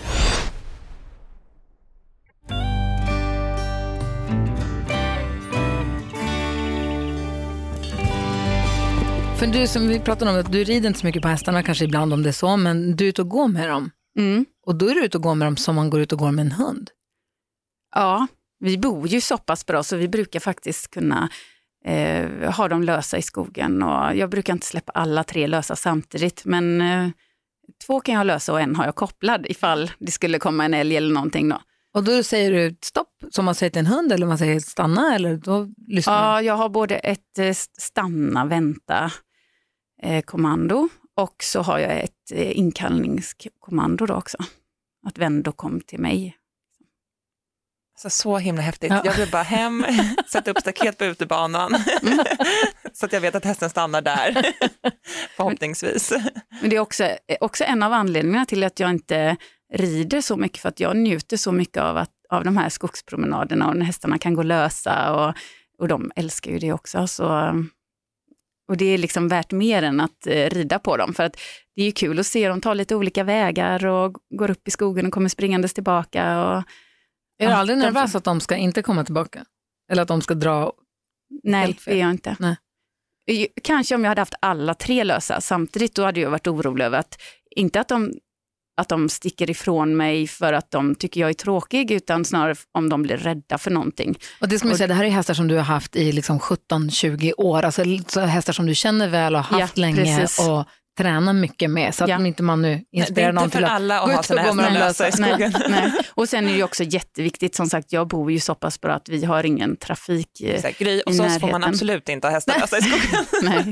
Speaker 2: För du som vi pratade om, att du rider inte så mycket på hästarna kanske ibland om det är så, men du är ute och går med dem. Mm. Och då är du ute och går med dem som man går ut och går med en hund.
Speaker 1: Ja, vi bor ju så pass bra så vi brukar faktiskt kunna eh, ha dem lösa i skogen. Och jag brukar inte släppa alla tre lösa samtidigt, men eh, två kan jag lösa och en har jag kopplad ifall det skulle komma en älg eller någonting då.
Speaker 2: Och då säger du stopp som man säger till en hund eller man säger stanna eller då lyssnar
Speaker 1: Ja, man. Jag har både ett eh, stanna, vänta eh, kommando och så har jag ett eh, inkallningskommando då också. Att vänd och kom till mig.
Speaker 3: Så, så himla häftigt.
Speaker 2: Ja.
Speaker 3: Jag vill bara hem, sätta upp staket på utebanan mm. så att jag vet att hästen stannar där. Förhoppningsvis.
Speaker 1: Men det är också, också en av anledningarna till att jag inte rider så mycket för att jag njuter så mycket av, att, av de här skogspromenaderna och när hästarna kan gå lösa och, och de älskar ju det också. Så, och det är liksom värt mer än att eh, rida på dem, för att det är ju kul att se dem ta lite olika vägar och går upp i skogen och kommer springandes tillbaka. Och,
Speaker 2: är du
Speaker 1: ja,
Speaker 2: aldrig nervös
Speaker 1: de,
Speaker 2: att de ska inte komma tillbaka? Eller att de ska dra?
Speaker 1: Nej, det är jag inte.
Speaker 2: Nej.
Speaker 1: Kanske om jag hade haft alla tre lösa samtidigt, då hade jag varit orolig över att, inte att de, att de sticker ifrån mig för att de tycker jag är tråkig, utan snarare om de blir rädda för någonting.
Speaker 2: Och det ska man säga, det här är hästar som du har haft i liksom sjutton tjugo år, alltså så hästar som du känner väl och har haft ja, länge precis. Och tränar mycket med, så att ja. inte man nu inspirerar någon till att...
Speaker 3: Det är inte för alla att ha sina hästar lösa i skogen.
Speaker 1: Nej, nej. Och sen är det ju också jätteviktigt, som sagt, jag bor ju så pass bra att vi har ingen trafik i,
Speaker 3: Exakt, Gry, och så
Speaker 1: närheten.
Speaker 3: Får man absolut inte ha hästar lösa i skogen.
Speaker 1: Nej.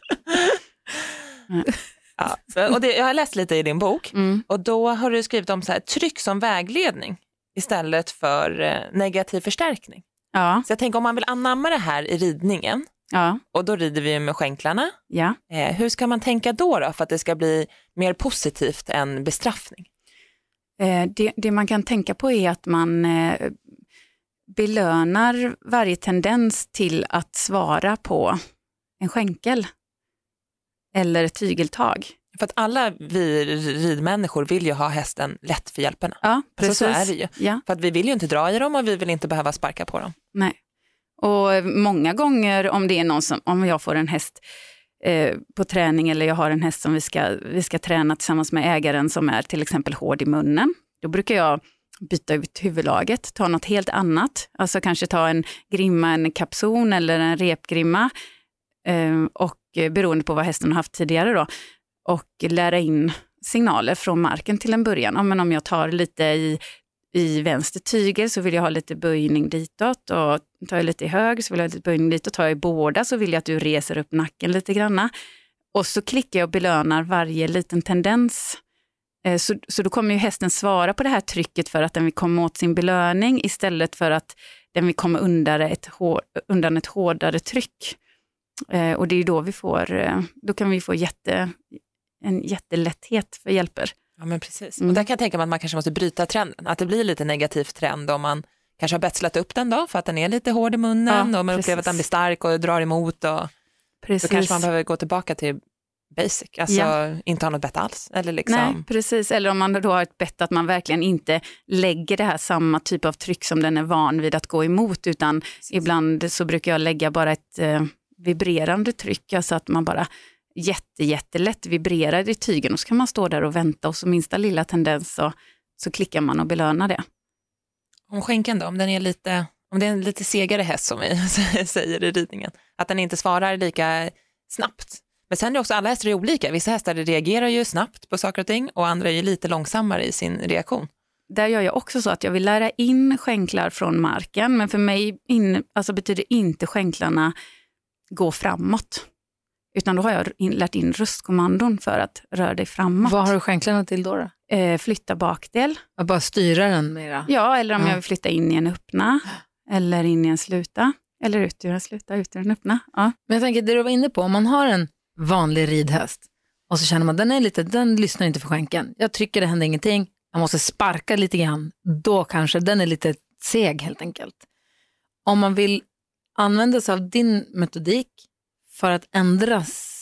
Speaker 3: Ja, så, och det, jag har läst lite i din bok
Speaker 1: mm.
Speaker 3: och då har du skrivit om så här, tryck som vägledning istället för eh, negativ förstärkning.
Speaker 1: Ja.
Speaker 3: Så jag tänker, om man vill anamma det här i ridningen,
Speaker 1: ja.
Speaker 3: och då rider vi med skänklarna.
Speaker 1: Ja.
Speaker 3: Eh, hur ska man tänka då, då för att det ska bli mer positivt än bestraffning?
Speaker 1: Eh, det, det man kan tänka på är att man eh, belönar varje tendens till att svara på en skänkel eller ett tygeltag.
Speaker 3: För att alla vi ridmänniskor vill ju ha hästen lätt för hjälperna.
Speaker 1: Ja, precis.
Speaker 3: Alltså, så är det ju.
Speaker 1: Ja.
Speaker 3: För att vi vill ju inte dra i dem och vi vill inte behöva sparka på dem.
Speaker 1: Nej. Och många gånger om det är någon som, om jag får en häst eh, på träning, eller jag har en häst som vi ska, vi ska träna tillsammans med ägaren som är till exempel hård i munnen, då brukar jag byta ut huvudlaget, ta något helt annat. Alltså kanske ta en grimma, en kapson eller en repgrimma eh, och beroende på vad hästen har haft tidigare då, och lära in signaler från marken till en början. Ja, men om jag tar lite i, i vänster tygel så vill jag ha lite böjning ditåt, och tar jag lite i höger så vill jag ha lite böjning ditåt, tar jag i båda så vill jag att du reser upp nacken lite granna. Och så klickar jag och belönar varje liten tendens. Så, så då kommer ju hästen svara på det här trycket för att den vill komma åt sin belöning, istället för att den vill komma undan ett, hår, undan ett hårdare tryck. Eh, och det är ju då vi får, eh, då kan vi få jätte, en jättelätthet för hjälper.
Speaker 3: Ja, men precis.
Speaker 1: Mm.
Speaker 3: Och där kan jag tänka mig att man kanske måste bryta trenden. Att det blir lite negativ trend om man kanske har betslat upp den då för att den är lite hård i munnen, ja, och man precis. upplever att den blir stark och drar emot. Och
Speaker 1: precis.
Speaker 3: Då kanske man behöver gå tillbaka till basic, alltså ja. inte ha något bett alls. Eller liksom...
Speaker 1: Nej, precis. Eller om man då har ett bett att man verkligen inte lägger det här samma typ av tryck som den är van vid att gå emot, utan precis. Ibland så brukar jag lägga bara ett eh, vibrerande tryck, alltså att man bara jätte, jättelätt vibrerar i tygen, och så kan man stå där och vänta, och så minsta lilla tendens så, så klickar man och belönar det.
Speaker 3: Om skänken då, om den är lite, om det är en lite segare häst som vi säger i ridningen, att den inte svarar lika snabbt. Men sen är det också, alla hästar är olika. Vissa hästar reagerar ju snabbt på saker och ting, och andra är ju lite långsammare i sin reaktion.
Speaker 1: Där gör jag också så att jag vill lära in skänklar från marken, men för mig in, alltså betyder inte skänklarna gå framåt. Utan då har jag in, lärt in röstkommandon för att röra dig framåt.
Speaker 2: Vad har du skänklarna till då? då?
Speaker 1: Eh, flytta bakdel.
Speaker 2: Att bara styra den mera?
Speaker 1: Ja, eller om
Speaker 2: ja.
Speaker 1: jag vill flytta in i en öppna. Eller in i en sluta. Eller ut ur en sluta, ut ur en öppna. Ja.
Speaker 2: Men jag tänker, det du var inne på, om man har en vanlig ridhäst och så känner man den är lite, den lyssnar inte för skänken. Jag trycker, det händer ingenting. Jag måste sparka lite grann. Då kanske den är lite seg helt enkelt. Om man vill använda sig av din metodik för att ändra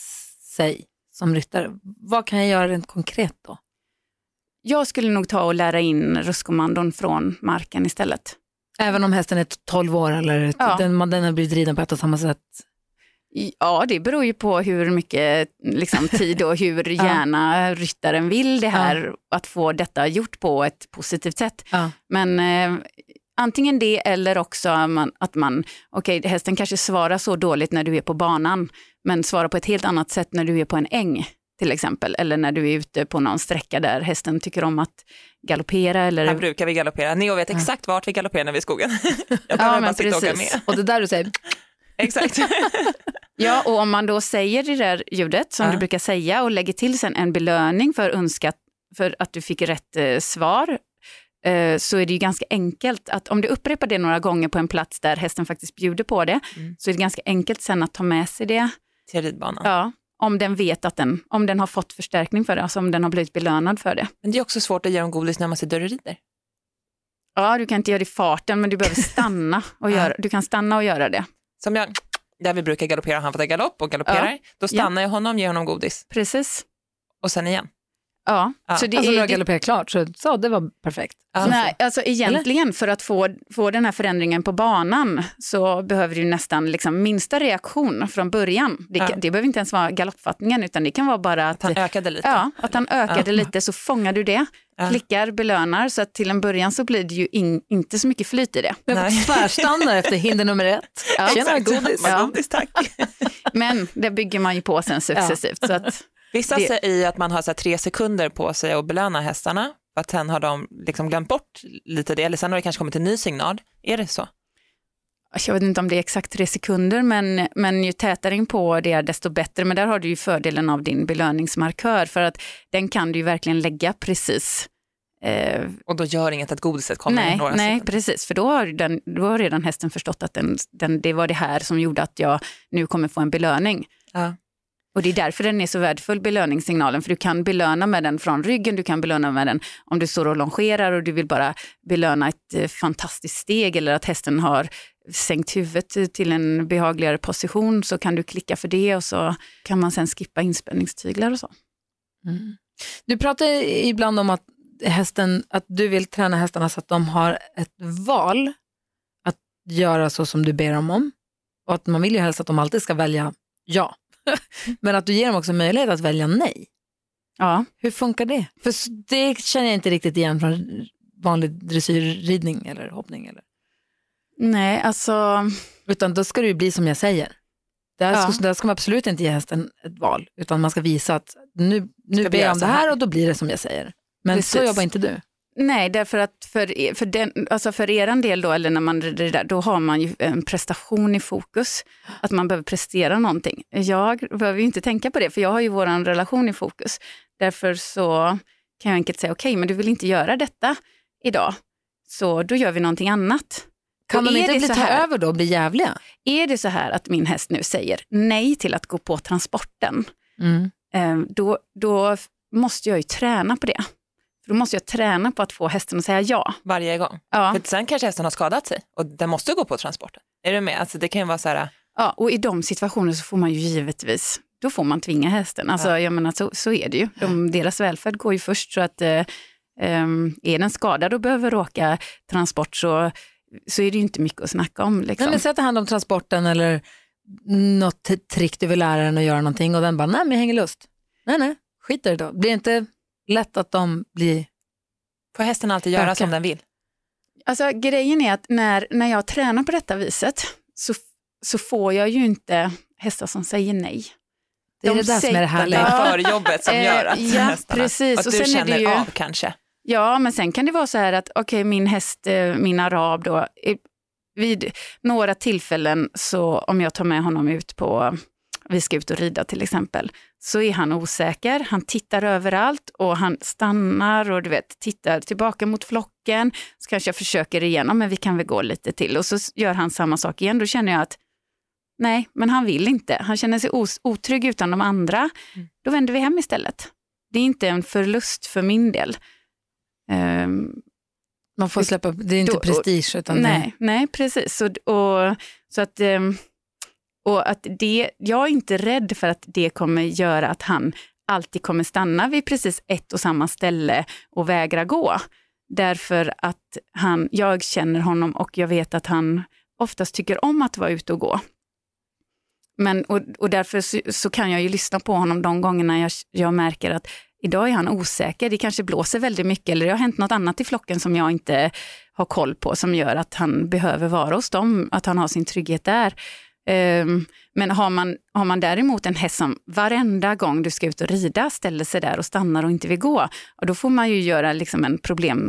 Speaker 2: sig som ryttare, vad kan jag göra rent konkret då? Jag skulle nog ta och lära in röstkommandon från marken istället. Även om hästen är tolv år eller
Speaker 1: ja.
Speaker 2: den, den har blivit riden på ett och samma sätt?
Speaker 1: Ja, det beror ju på hur mycket liksom, tid och hur gärna ja. ryttaren vill det här, ja. att få detta gjort på ett positivt sätt.
Speaker 2: Ja.
Speaker 1: Men eh, antingen det, eller också man, att man, okej, okay, hästen kanske svarar så dåligt när du är på banan, men svarar på ett helt annat sätt när du är på en äng till exempel, eller när du är ute på någon sträcka där hästen tycker om att galoppera. Eller...
Speaker 3: Här brukar vi galoppera. Neo vet exakt vart vi galopperar när vi är i skogen. Jag behöver
Speaker 1: ja,
Speaker 3: bara sitta och åka med.
Speaker 2: Och det där du säger...
Speaker 3: Exakt.
Speaker 1: Ja, och om man då säger det där ljudet som ja. du brukar säga och lägger till sen en belöning för önskat, för att du fick rätt eh, svar, eh, så är det ju ganska enkelt att om du upprepar det några gånger på en plats där hästen faktiskt bjuder på det, mm. så är det ganska enkelt sen att ta med sig det
Speaker 3: till ridbanan.
Speaker 1: Ja, om den vet att den, om den har fått förstärkning för det, alltså om den har blivit belönad för det.
Speaker 3: Men det är också svårt att ge dem godis när man sitter och rider.
Speaker 1: Ja, du kan inte göra det i farten, men du behöver stanna och göra, du kan stanna och göra det.
Speaker 3: Som jag, där vi brukar galoppera, han får ta galopp och galopperar, ja. Då stannar ja. jag honom, ger honom godis.
Speaker 1: Precis.
Speaker 3: Och sen igen.
Speaker 1: Ja,
Speaker 2: ja. Så det alltså är, när du galopperar klart så, så det var perfekt.
Speaker 1: Alltså. Nej, alltså egentligen Eller? för att få, få den här förändringen på banan så behöver du nästan liksom minsta reaktion från början. Det, ja. det behöver inte ens vara galoppfattningen utan det kan vara bara att,
Speaker 3: att han ökade lite.
Speaker 1: Ja, att han ökade ja. lite så fångar du det. Ja. Klickar, belönar så att till en början så blir det ju in, inte så mycket flyt i det.
Speaker 2: Tvärstannar efter hinder nummer ett.
Speaker 1: Ja,
Speaker 3: Tjena, godis.
Speaker 1: Ja.
Speaker 3: godis tack.
Speaker 1: Men det bygger man ju på sen successivt. Ja. Så att
Speaker 3: Vissa
Speaker 1: det...
Speaker 3: säger att man har så här tre sekunder på sig att belöna hästarna. För att sen har de liksom glömt bort lite det. Eller sen har det kanske kommit en ny signal. Är det så?
Speaker 1: Jag vet inte om det är exakt tre sekunder. Men, men ju tätare in på det är desto bättre. Men där har du ju fördelen av din belöningsmarkör. För att den kan du ju verkligen lägga precis.
Speaker 3: Eh... Och då gör inget att godiset kommer
Speaker 1: nej,
Speaker 3: i några
Speaker 1: Nej,
Speaker 3: sekunder.
Speaker 1: Precis. För då har, den, då har redan hästen förstått att den, den, det var det här som gjorde att jag nu kommer få en belöning. Ja. Och det är därför den är så värdefull, belöningssignalen. För du kan belöna med den från ryggen, du kan belöna med den om du står och longerar och du vill bara belöna ett eh, fantastiskt steg eller att hästen har sänkt huvudet till en behagligare position så kan du klicka för det och så kan man sen skippa inspänningstyglar och så.
Speaker 2: Mm. Du pratar ibland om att, hästen, att du vill träna hästarna så att de har ett val att göra så som du ber dem om. Och att man vill ju helst att de alltid ska välja ja. Men att du ger dem också möjlighet att välja nej.
Speaker 1: Ja.
Speaker 2: Hur funkar det? För det känner jag inte riktigt igen från vanlig dressyrridning eller hoppning. Eller?
Speaker 1: Nej, alltså...
Speaker 2: Utan då ska det ju bli som jag säger. Där, ja. ska, där ska man absolut inte ge hästen ett val. Utan man ska visa att nu, nu ber jag om det här och då blir det som jag säger. Men Precis. Så jobbar inte du.
Speaker 1: Nej, därför att för, för, den, alltså för er del då, eller när man det där, då har man ju en prestation i fokus. Att man behöver prestera någonting. Jag behöver ju inte tänka på det, för jag har ju våran relation i fokus. Därför så kan jag enkelt säga, okej, okay, men du vill inte göra detta idag. Så då gör vi någonting annat.
Speaker 2: Kan de inte bli ta över då och bli jävliga?
Speaker 1: Är det så här att min häst nu säger nej till att gå på transporten, mm. då, då måste jag ju träna på det. För då måste jag träna på att få hästen att säga ja.
Speaker 3: Varje gång.
Speaker 1: Ja.
Speaker 3: För sen kanske hästen har skadat sig och den måste gå på transporten. Är du med? Alltså det kan ju vara så här...
Speaker 1: Ja, och i de situationer så får man ju givetvis, då får man tvinga hästen. Alltså ja. jag menar, så, så är det ju. De, deras välfärd går ju först så att eh, är den skadad och behöver åka transport så, så är det ju inte mycket att snacka om. Liksom.
Speaker 2: Nej, men sätta hand om transporten eller något trick du vill lära den att göra någonting och den bara, nej men jag hänger lust. Nej, nej, skiter det då. Blir inte lätt att de blir...
Speaker 3: Får hästen alltid göra öka. Som den vill?
Speaker 1: Alltså grejen är att när, när jag tränar på detta viset så, så får jag ju inte hästar som säger nej.
Speaker 2: Det är de det där som är det här.
Speaker 3: Det är förjobbet som gör att
Speaker 1: ja,
Speaker 3: hästarna...
Speaker 1: Precis.
Speaker 3: Och,
Speaker 1: och
Speaker 3: du
Speaker 1: sen
Speaker 3: känner
Speaker 1: är det ju,
Speaker 3: av kanske.
Speaker 1: Ja, men sen kan det vara så här att okej, okay, min häst, min arab då, vid några tillfällen så om jag tar med honom ut på... Vi ska ut och rida till exempel. Så är han osäker. Han tittar överallt och han stannar och du vet, tittar tillbaka mot flocken. Så kanske jag försöker igen, men vi kan väl gå lite till. Och så gör han samma sak igen. Då känner jag att nej, men han vill inte. Han känner sig os- otrygg utan de andra. Mm. Då vänder vi hem istället. Det är inte en förlust för min del. Um,
Speaker 2: Man får släppa, det är inte då, prestige. Utan
Speaker 1: nej, det... nej, precis. Så, och, så att... Um, Och att det, jag är inte rädd för att det kommer göra att han alltid kommer stanna vid precis ett och samma ställe och vägra gå. Därför att han, jag känner honom och jag vet att han oftast tycker om att vara ute och gå. Men, och, och därför så, så kan jag ju lyssna på honom de gångerna jag, jag märker att idag är han osäker. Det kanske blåser väldigt mycket eller det har hänt något annat i flocken som jag inte har koll på som gör att han behöver vara hos dem, att han har sin trygghet där. Um, men har man, har man däremot en häst som varenda gång du ska ut och rida ställer sig där och stannar och inte vill gå, och då får man ju göra liksom en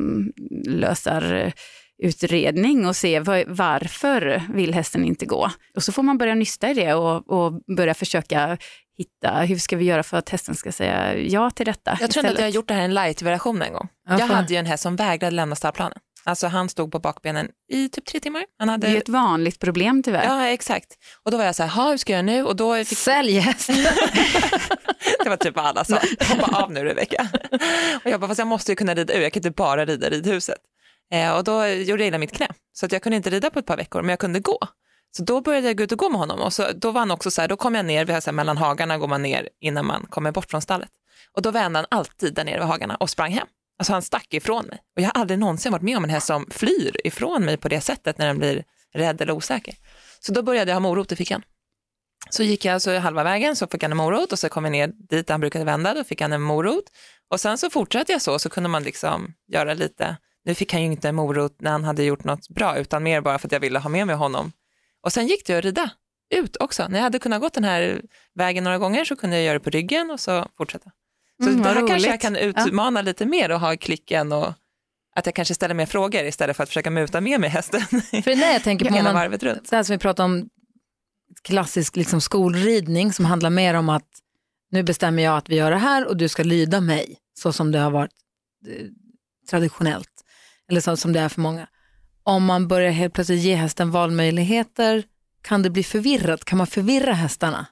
Speaker 1: problemlösarutredning och se var, varför vill hästen inte gå. Och så får man börja nysta i det och, och börja försöka hitta hur ska vi göra för att hästen ska säga ja till detta.
Speaker 3: Jag tror att jag har gjort det här i en light-version en gång. Varför? Jag hade ju en häst som vägrade lämna stallplanen. Alltså han stod på bakbenen i typ tre timmar. Han hade...
Speaker 1: Det är ett vanligt problem tyvärr.
Speaker 3: Ja, exakt. Och då var jag så här, hur ska jag nu? Och då fick...
Speaker 2: Sälj häst.
Speaker 3: Det var typ vad alla sa. Hoppa av nu, Rebecka. Och jag bara, fast jag måste ju kunna rida ur. Jag kan inte bara rida ridhuset. Eh, och då gjorde jag illa mitt knä. Så att jag kunde inte rida på ett par veckor, men jag kunde gå. Så då började jag gå ut och gå med honom. Och så, då var han också så här, då kom jag ner, vi har så här, mellan hagarna går man ner innan man kommer bort från stallet. Och då vände han alltid där nere vid hagarna och sprang hem. Alltså han stack ifrån mig. Och jag har aldrig någonsin varit med om en häst som flyr ifrån mig på det sättet när den blir rädd eller osäker. Så då började jag ha morot i fickan. Så gick jag alltså halva vägen, så fick han en morot och så kom jag ner dit han brukade vända, då fick han en morot. Och sen så fortsatte jag så, så kunde man liksom göra lite, nu fick han ju inte en morot när han hade gjort något bra, utan mer bara för att jag ville ha med mig honom. Och sen gick det att rida ut också. När jag hade kunnat gå den här vägen några gånger så kunde jag göra det på ryggen och så fortsätta. Så
Speaker 1: Mm,
Speaker 3: det här
Speaker 1: roligt.
Speaker 3: kanske jag kan utmana
Speaker 1: ja.
Speaker 3: lite mer och ha klicken och att jag kanske ställer mer frågor istället för att försöka muta med mig hästen.
Speaker 2: För när jag tänker på
Speaker 3: hela
Speaker 2: man,
Speaker 3: varvet runt.
Speaker 2: det här som vi pratar om, klassisk liksom skolridning som handlar mer om att nu bestämmer jag att vi gör det här och du ska lyda mig så som det har varit eh, traditionellt eller så som det är för många. Om man börjar helt plötsligt ge hästen valmöjligheter, kan det bli förvirrat? Kan man förvirra hästarna?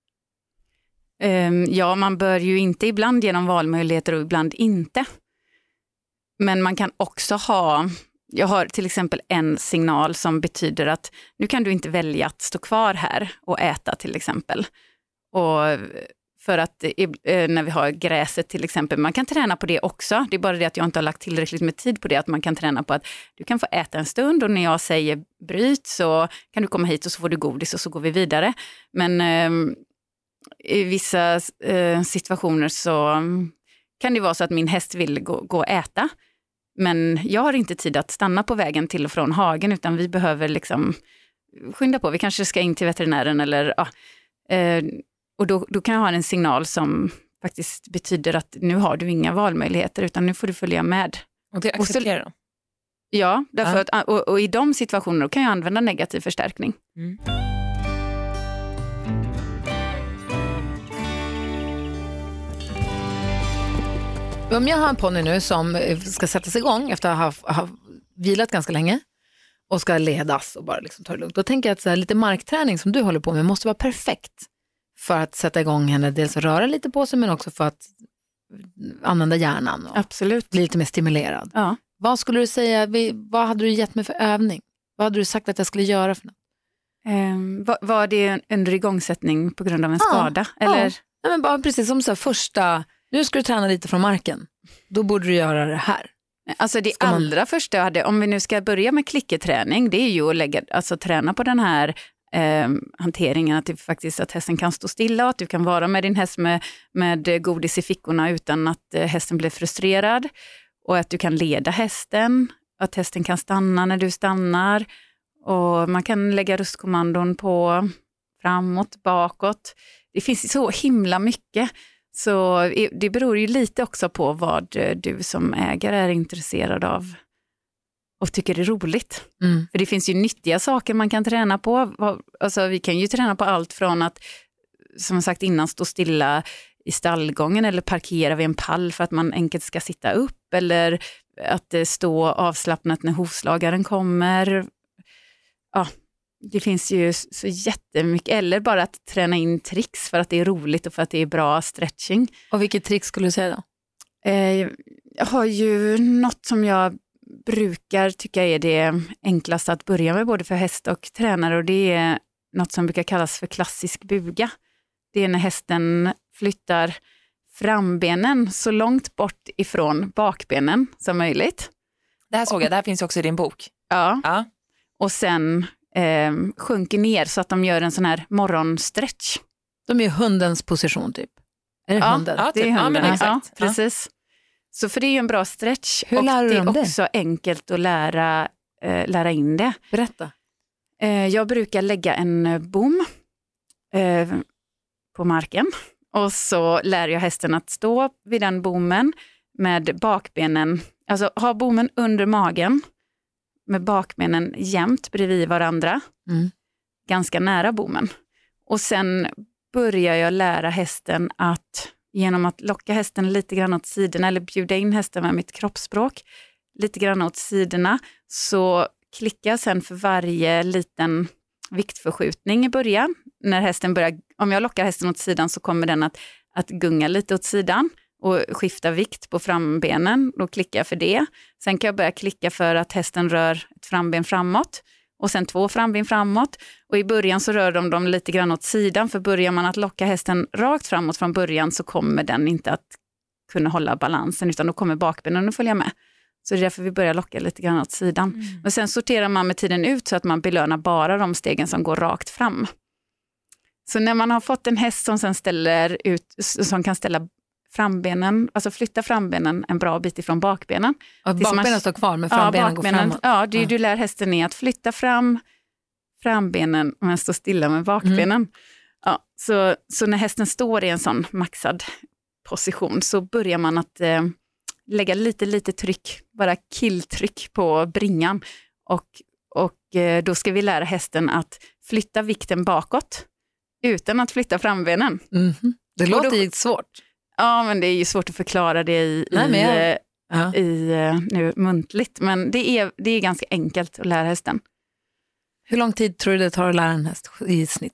Speaker 1: Um, ja, man bör ju inte ibland genom valmöjligheter och ibland inte. Men man kan också ha, jag har till exempel en signal som betyder att nu kan du inte välja att stå kvar här och äta till exempel. Och för att eh, när vi har gräset till exempel, man kan träna på det också. Det är bara det att jag inte har lagt tillräckligt med tid på det, att man kan träna på att du kan få äta en stund och när jag säger bryt så kan du komma hit och så får du godis och så går vi vidare. Men eh, i vissa eh, situationer så kan det vara så att min häst vill gå, gå och äta. Men jag har inte tid att stanna på vägen till och från hagen utan vi behöver liksom skynda på. Vi kanske ska in till veterinären eller ja. Eh, och då, då kan jag ha en signal som faktiskt betyder att nu har du inga valmöjligheter utan nu får du följa med.
Speaker 3: Och det accepterar de?
Speaker 1: Ja, därför
Speaker 3: ja.
Speaker 1: Att, och, och i de situationerna kan jag använda negativ förstärkning.
Speaker 3: Mm.
Speaker 2: Om jag har en ponny nu som ska sättas igång efter att ha, ha vilat ganska länge och ska ledas och bara liksom ta det lugnt. Då tänker jag att så här, lite markträning som du håller på med måste vara perfekt för att sätta igång henne. Dels att röra lite på sig men också för att använda hjärnan och
Speaker 1: Absolut.
Speaker 2: bli lite mer stimulerad.
Speaker 1: Ja.
Speaker 2: Vad skulle du säga, vad hade du gett mig för övning? Vad hade du sagt att jag skulle göra för något?
Speaker 1: Um, var, var det under igångsättning på grund av en
Speaker 2: ja,
Speaker 1: skada? Eller?
Speaker 2: Ja. Ja, men bara precis som så här, första, nu ska du träna lite från marken. Då borde du göra det här.
Speaker 1: Alltså det
Speaker 2: man...
Speaker 1: allra första jag hade, om vi nu ska börja med klicketräning, det är ju att lägga, alltså träna på den här eh, hanteringen, att, det faktiskt, att hästen kan stå stilla och att du kan vara med din häst med, med godis i fickorna utan att eh, hästen blir frustrerad och att du kan leda hästen, att hästen kan stanna när du stannar och man kan lägga röstkommandon på framåt, bakåt. Det finns så himla mycket. Så det beror ju lite också på vad du som ägare är intresserad av och tycker är roligt.
Speaker 2: Mm.
Speaker 1: För det finns ju nyttiga saker man kan träna på. Alltså vi kan ju träna på allt från att, som sagt innan, stå stilla i stallgången eller parkera vid en pall för att man enkelt ska sitta upp. Eller att stå avslappnat när hovslagaren kommer. Ja, det finns ju så jättemycket. Eller bara att träna in tricks för att det är roligt och för att det är bra stretching.
Speaker 2: Och vilket trick skulle du säga då?
Speaker 1: Eh, jag har ju något som jag brukar tycka är det enklaste att börja med både för häst och tränare. Och det är något som brukar kallas för klassisk buga. Det är när hästen flyttar frambenen så långt bort ifrån bakbenen som möjligt.
Speaker 3: Det här såg jag, det här finns också i din bok.
Speaker 1: Ja,
Speaker 3: ja.
Speaker 1: Och sen eh, sjunker ner så att de gör en sån här morgonstretch.
Speaker 2: De är hundens position typ. Är det
Speaker 1: ja,
Speaker 2: hunden?
Speaker 3: Ja,
Speaker 1: det är
Speaker 3: typ.
Speaker 1: hunden.
Speaker 3: Ja, men exakt.
Speaker 1: Ja, precis. Så för det är ju en bra stretch.
Speaker 2: Hur
Speaker 1: och
Speaker 2: lär du
Speaker 1: det är
Speaker 2: dem det?
Speaker 1: också enkelt att lära, eh, lära in det.
Speaker 2: Berätta.
Speaker 1: Eh, jag brukar lägga en bom eh, på marken. Och så lär jag hästen att stå vid den bommen med bakbenen. Alltså ha bommen under magen. Med bakbenen jämnt bredvid varandra.
Speaker 2: Mm.
Speaker 1: Ganska nära bommen. Och sen börjar jag lära hästen att genom att locka hästen lite grann åt sidan eller bjuda in hästen med mitt kroppsspråk lite grann åt sidorna, så klickar jag sen för varje liten viktförskjutning i början. När hästen börjar, om jag lockar hästen åt sidan så kommer den att, att gunga lite åt sidan och skifta vikt på frambenen. Då klickar jag för det. Sen kan jag börja klicka för att hästen rör ett framben framåt. Och sen två framben framåt. Och i början så rör de dem lite grann åt sidan. För börjar man att locka hästen rakt framåt från början så kommer den inte att kunna hålla balansen. Utan då kommer bakbenen att följa med. Så det är därför vi börjar locka lite grann åt sidan. Mm. Och sen sorterar man med tiden ut så att man belönar bara de stegen som går rakt fram. Så när man har fått en häst som sen ställer ut, som kan ställa frambenen, alltså flytta frambenen en bra bit ifrån bakbenen.
Speaker 2: Och bakbenen man, står kvar men frambenen ja, går framåt.
Speaker 1: Ja, det, ja. Du lär hästen är att flytta fram frambenen men stå stilla med bakbenen. Mm. Ja, så, så när hästen står i en sån maxad position så börjar man att eh, lägga lite, lite tryck, bara killtryck på bringan. Och, och eh, då ska vi lära hästen att flytta vikten bakåt utan att flytta frambenen.
Speaker 2: Mm. Det låter ju svårt.
Speaker 1: Ja, men det är ju svårt att förklara det i, Nej, i, jag, ja. i nu muntligt. Men det är, det är ganska enkelt att lära hästen.
Speaker 2: Hur lång tid tror du det tar att lära en häst i snitt?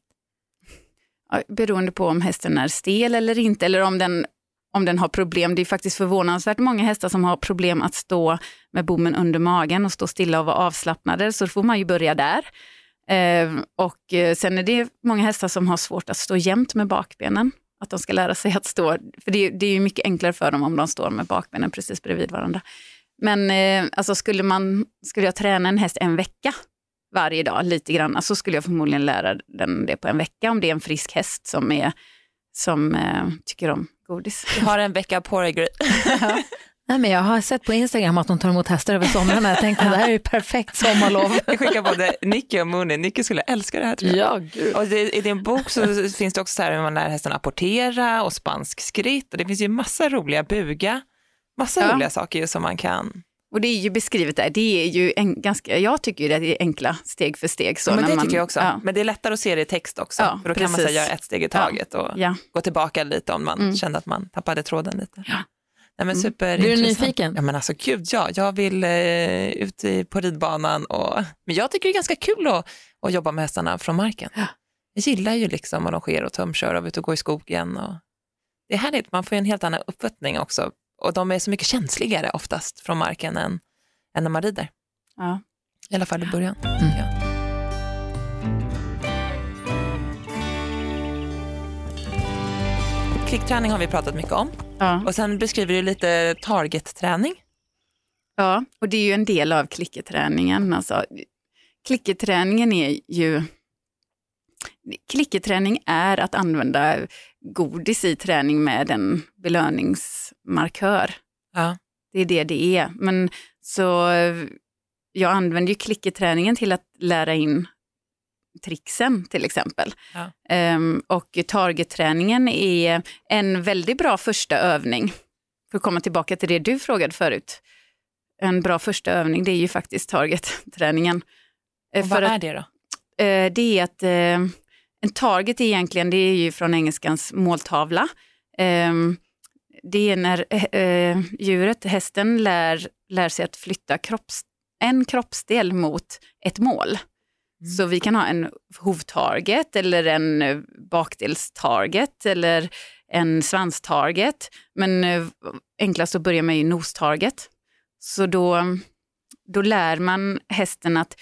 Speaker 1: Ja, beroende på om hästen är stel eller inte. Eller om den, om den har problem. Det är faktiskt förvånansvärt många hästar som har problem att stå med bommen under magen och stå stilla och vara avslappnade. Så då får man ju börja där. Eh, och sen är det många hästar som har svårt att stå jämnt med bakbenen. Att de ska lära sig att stå, för det är, det är ju mycket enklare för dem om de står med bakbenen precis bredvid varandra. Men eh, alltså skulle, man, skulle jag träna en häst en vecka varje dag lite grann, så skulle jag förmodligen lära den det på en vecka om det är en frisk häst som, är, som eh, tycker om godis.
Speaker 3: Jag har en vecka på dig, Gry.
Speaker 2: Nej, men jag har sett på Instagram att de tar emot hästar över sommaren. Jag tänkte att det här är ju perfekt sommarlov.
Speaker 3: Jag skickar både Nicky och Mooney. Nicky skulle älska det här, tror jag.
Speaker 2: Ja, gud.
Speaker 3: Och det, i din bok så finns det också så här hur man lär hästen apportera och spansk skritt. Och det finns ju massa roliga buga. Massa ja. roliga saker som man kan.
Speaker 1: Och det är ju beskrivet där. Det är ju en, ganska, jag tycker ju att det är enkla steg för steg. Så
Speaker 3: ja, men det
Speaker 1: när man,
Speaker 3: tycker jag också. Ja. Men det är lättare att se det i text också. Ja, för då precis. Kan man så göra ett steg i taget ja. och ja. gå tillbaka lite om man mm. kände att man tappade tråden lite. Ja. Nej, men super
Speaker 2: Blir du nyfiken?
Speaker 3: Ja, men alltså gud, ja. Jag vill eh, ut i, på ridbanan. Och, men jag tycker det är ganska kul att, att jobba med hästarna från marken. Ja. Jag gillar ju liksom att de sker och tömkör och ut och gå i skogen. Och det är härligt, man får en helt annan uppfattning också. Och de är så mycket känsligare oftast från marken än, än när man rider.
Speaker 1: Ja.
Speaker 3: I alla fall i början. Mm. Ja. Klickträning har vi pratat mycket om. Ja. Och sen beskriver du lite targetträning.
Speaker 1: Ja, och det är ju en del av klickerträningen. Alltså, klickerträningen är ju... Klickerträning är att använda godis i träning med en belöningsmarkör. Ja. Det är det det är. Men så jag använder ju klickerträningen till att lära in tricksen till exempel. Ja. Um, och targetträningen är en väldigt bra första övning. För att komma tillbaka till det du frågade förut. En bra första övning, det är ju faktiskt targetträningen.
Speaker 3: Och vad är det då?
Speaker 1: Uh, det är att uh, en target egentligen, det är ju från engelskans måltavla. Um, det är när uh, djuret, hästen, lär, lär sig att flytta kropps, en kroppsdel mot ett mål. Mm. Så vi kan ha en hovtarget eller en bakdelstarget eller en svanstarget. Men uh, enklast att börja med är nostarget. Så då, då lär man hästen att,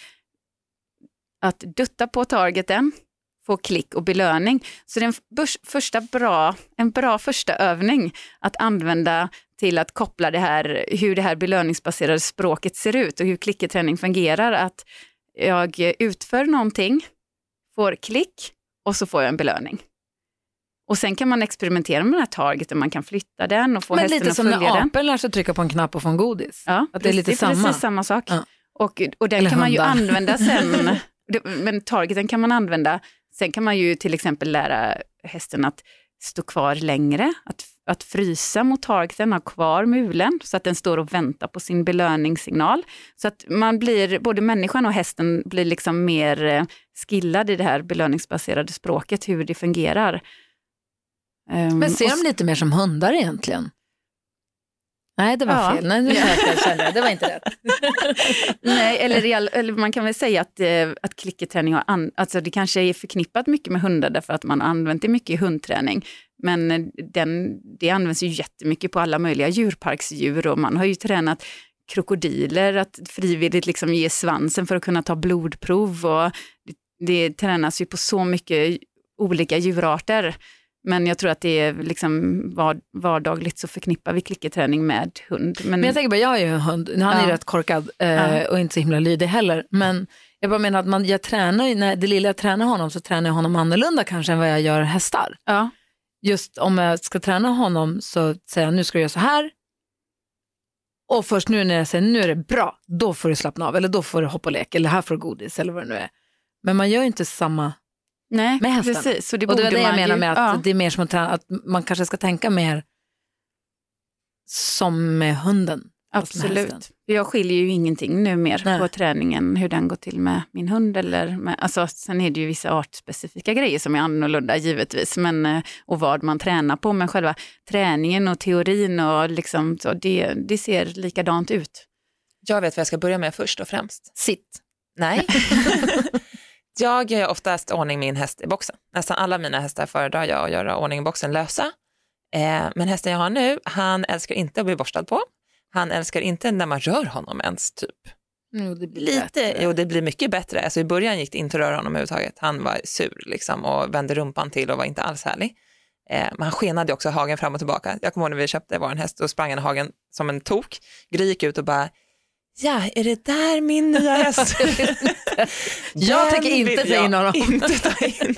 Speaker 1: att dutta på targeten, få klick och belöning. Så det är en, första bra, en bra första övning att använda till att koppla det här, hur det här belöningsbaserade språket ser ut och hur klickerträning fungerar. Att jag utför någonting, får klick och så får jag en belöning. Och sen kan man experimentera med den här targeten, man kan flytta den och få
Speaker 2: men
Speaker 1: hästen att följa den.
Speaker 2: Men lite som när apeln lär sig trycka på en knapp och få en godis.
Speaker 1: Ja,
Speaker 2: att det är lite
Speaker 1: det är
Speaker 2: samma.
Speaker 1: precis samma sak. Ja. Och, och den
Speaker 2: Eller
Speaker 1: kan man ju
Speaker 2: hundar.
Speaker 1: använda sen. Men targeten kan man använda. Sen kan man ju till exempel lära hästen att stå kvar längre. Att, att frysa mot targeten, ha kvar mulen så att den står och väntar på sin belöningssignal. Så att man blir, både människan och hästen blir liksom mer skillad i det här belöningsbaserade språket, hur det fungerar.
Speaker 2: Men ser de lite mer som hundar egentligen? Nej, det var
Speaker 1: Ja.
Speaker 2: fel. Nej, nu ja. jag kände det. Det var inte rätt.
Speaker 1: Nej, eller, real, eller man kan väl säga att, eh, att klickerträning har an, alltså det kanske är förknippat mycket med hundar därför att man har använt det mycket i hundträning. Men den, det används ju jättemycket på alla möjliga djurparksdjur och man har ju tränat krokodiler att frivilligt liksom ge svansen för att kunna ta blodprov och det, det tränas ju på så mycket olika djurarter. Men jag tror att det är liksom vardagligt så förknippar vi klickerträning med hund. Men,
Speaker 2: men jag tänker bara, jag är ju en hund. Han är
Speaker 1: ja.
Speaker 2: rätt korkad eh, ja. och inte så himla lydig heller. Men jag bara menar att man, jag tränar, när det lilla jag tränar honom så tränar jag honom annorlunda kanske än vad jag gör hästar.
Speaker 1: Ja.
Speaker 2: Just om jag ska träna honom så säger jag nu ska du göra så här. Och först nu när jag säger nu är det bra, då får du slappna av. Eller då får du hoppa och leka. Eller här får du godis eller vad det nu är. Men man gör ju inte samma
Speaker 1: Nej,
Speaker 2: med hästen.
Speaker 1: Precis. Så det
Speaker 2: och det är det jag menar
Speaker 1: ju,
Speaker 2: med att
Speaker 1: ja.
Speaker 2: det är mer som att, träna, att man kanske ska tänka mer som med hunden.
Speaker 1: Absolut. Jag skiljer ju ingenting nu mer
Speaker 2: Nej.
Speaker 1: på träningen, hur den går till med min hund. Eller med, alltså, sen är det ju vissa artspecifika grejer som är annorlunda givetvis. Men, och vad man tränar på. Men själva träningen och teorin och liksom, så det, det ser likadant ut.
Speaker 3: Jag vet vad jag ska börja med först och främst.
Speaker 2: Sitt.
Speaker 3: Nej. Jag gör oftast ordning min häst i boxen. Nästan alla mina hästar föredrar jag att göra ordning i boxen lösa. Eh, men hästen jag har nu, han älskar inte att bli borstad på. Han älskar inte när man rör honom ens typ.
Speaker 2: Jo, det blir
Speaker 3: Lite,
Speaker 2: bättre.
Speaker 3: jo, det blir mycket bättre. Alltså, i början gick det inte att röra honom överhuvudtaget. Han var sur liksom, och vände rumpan till och var inte alls härlig. Eh, men han skenade också hagen fram och tillbaka. Jag kommer ihåg när vi köpte vår häst och sprang han hagen som en tok. Gry gick ut och bara, ja, är det där min nya häst?
Speaker 2: Jag tänker inte ta in honom.
Speaker 3: Inte ta in.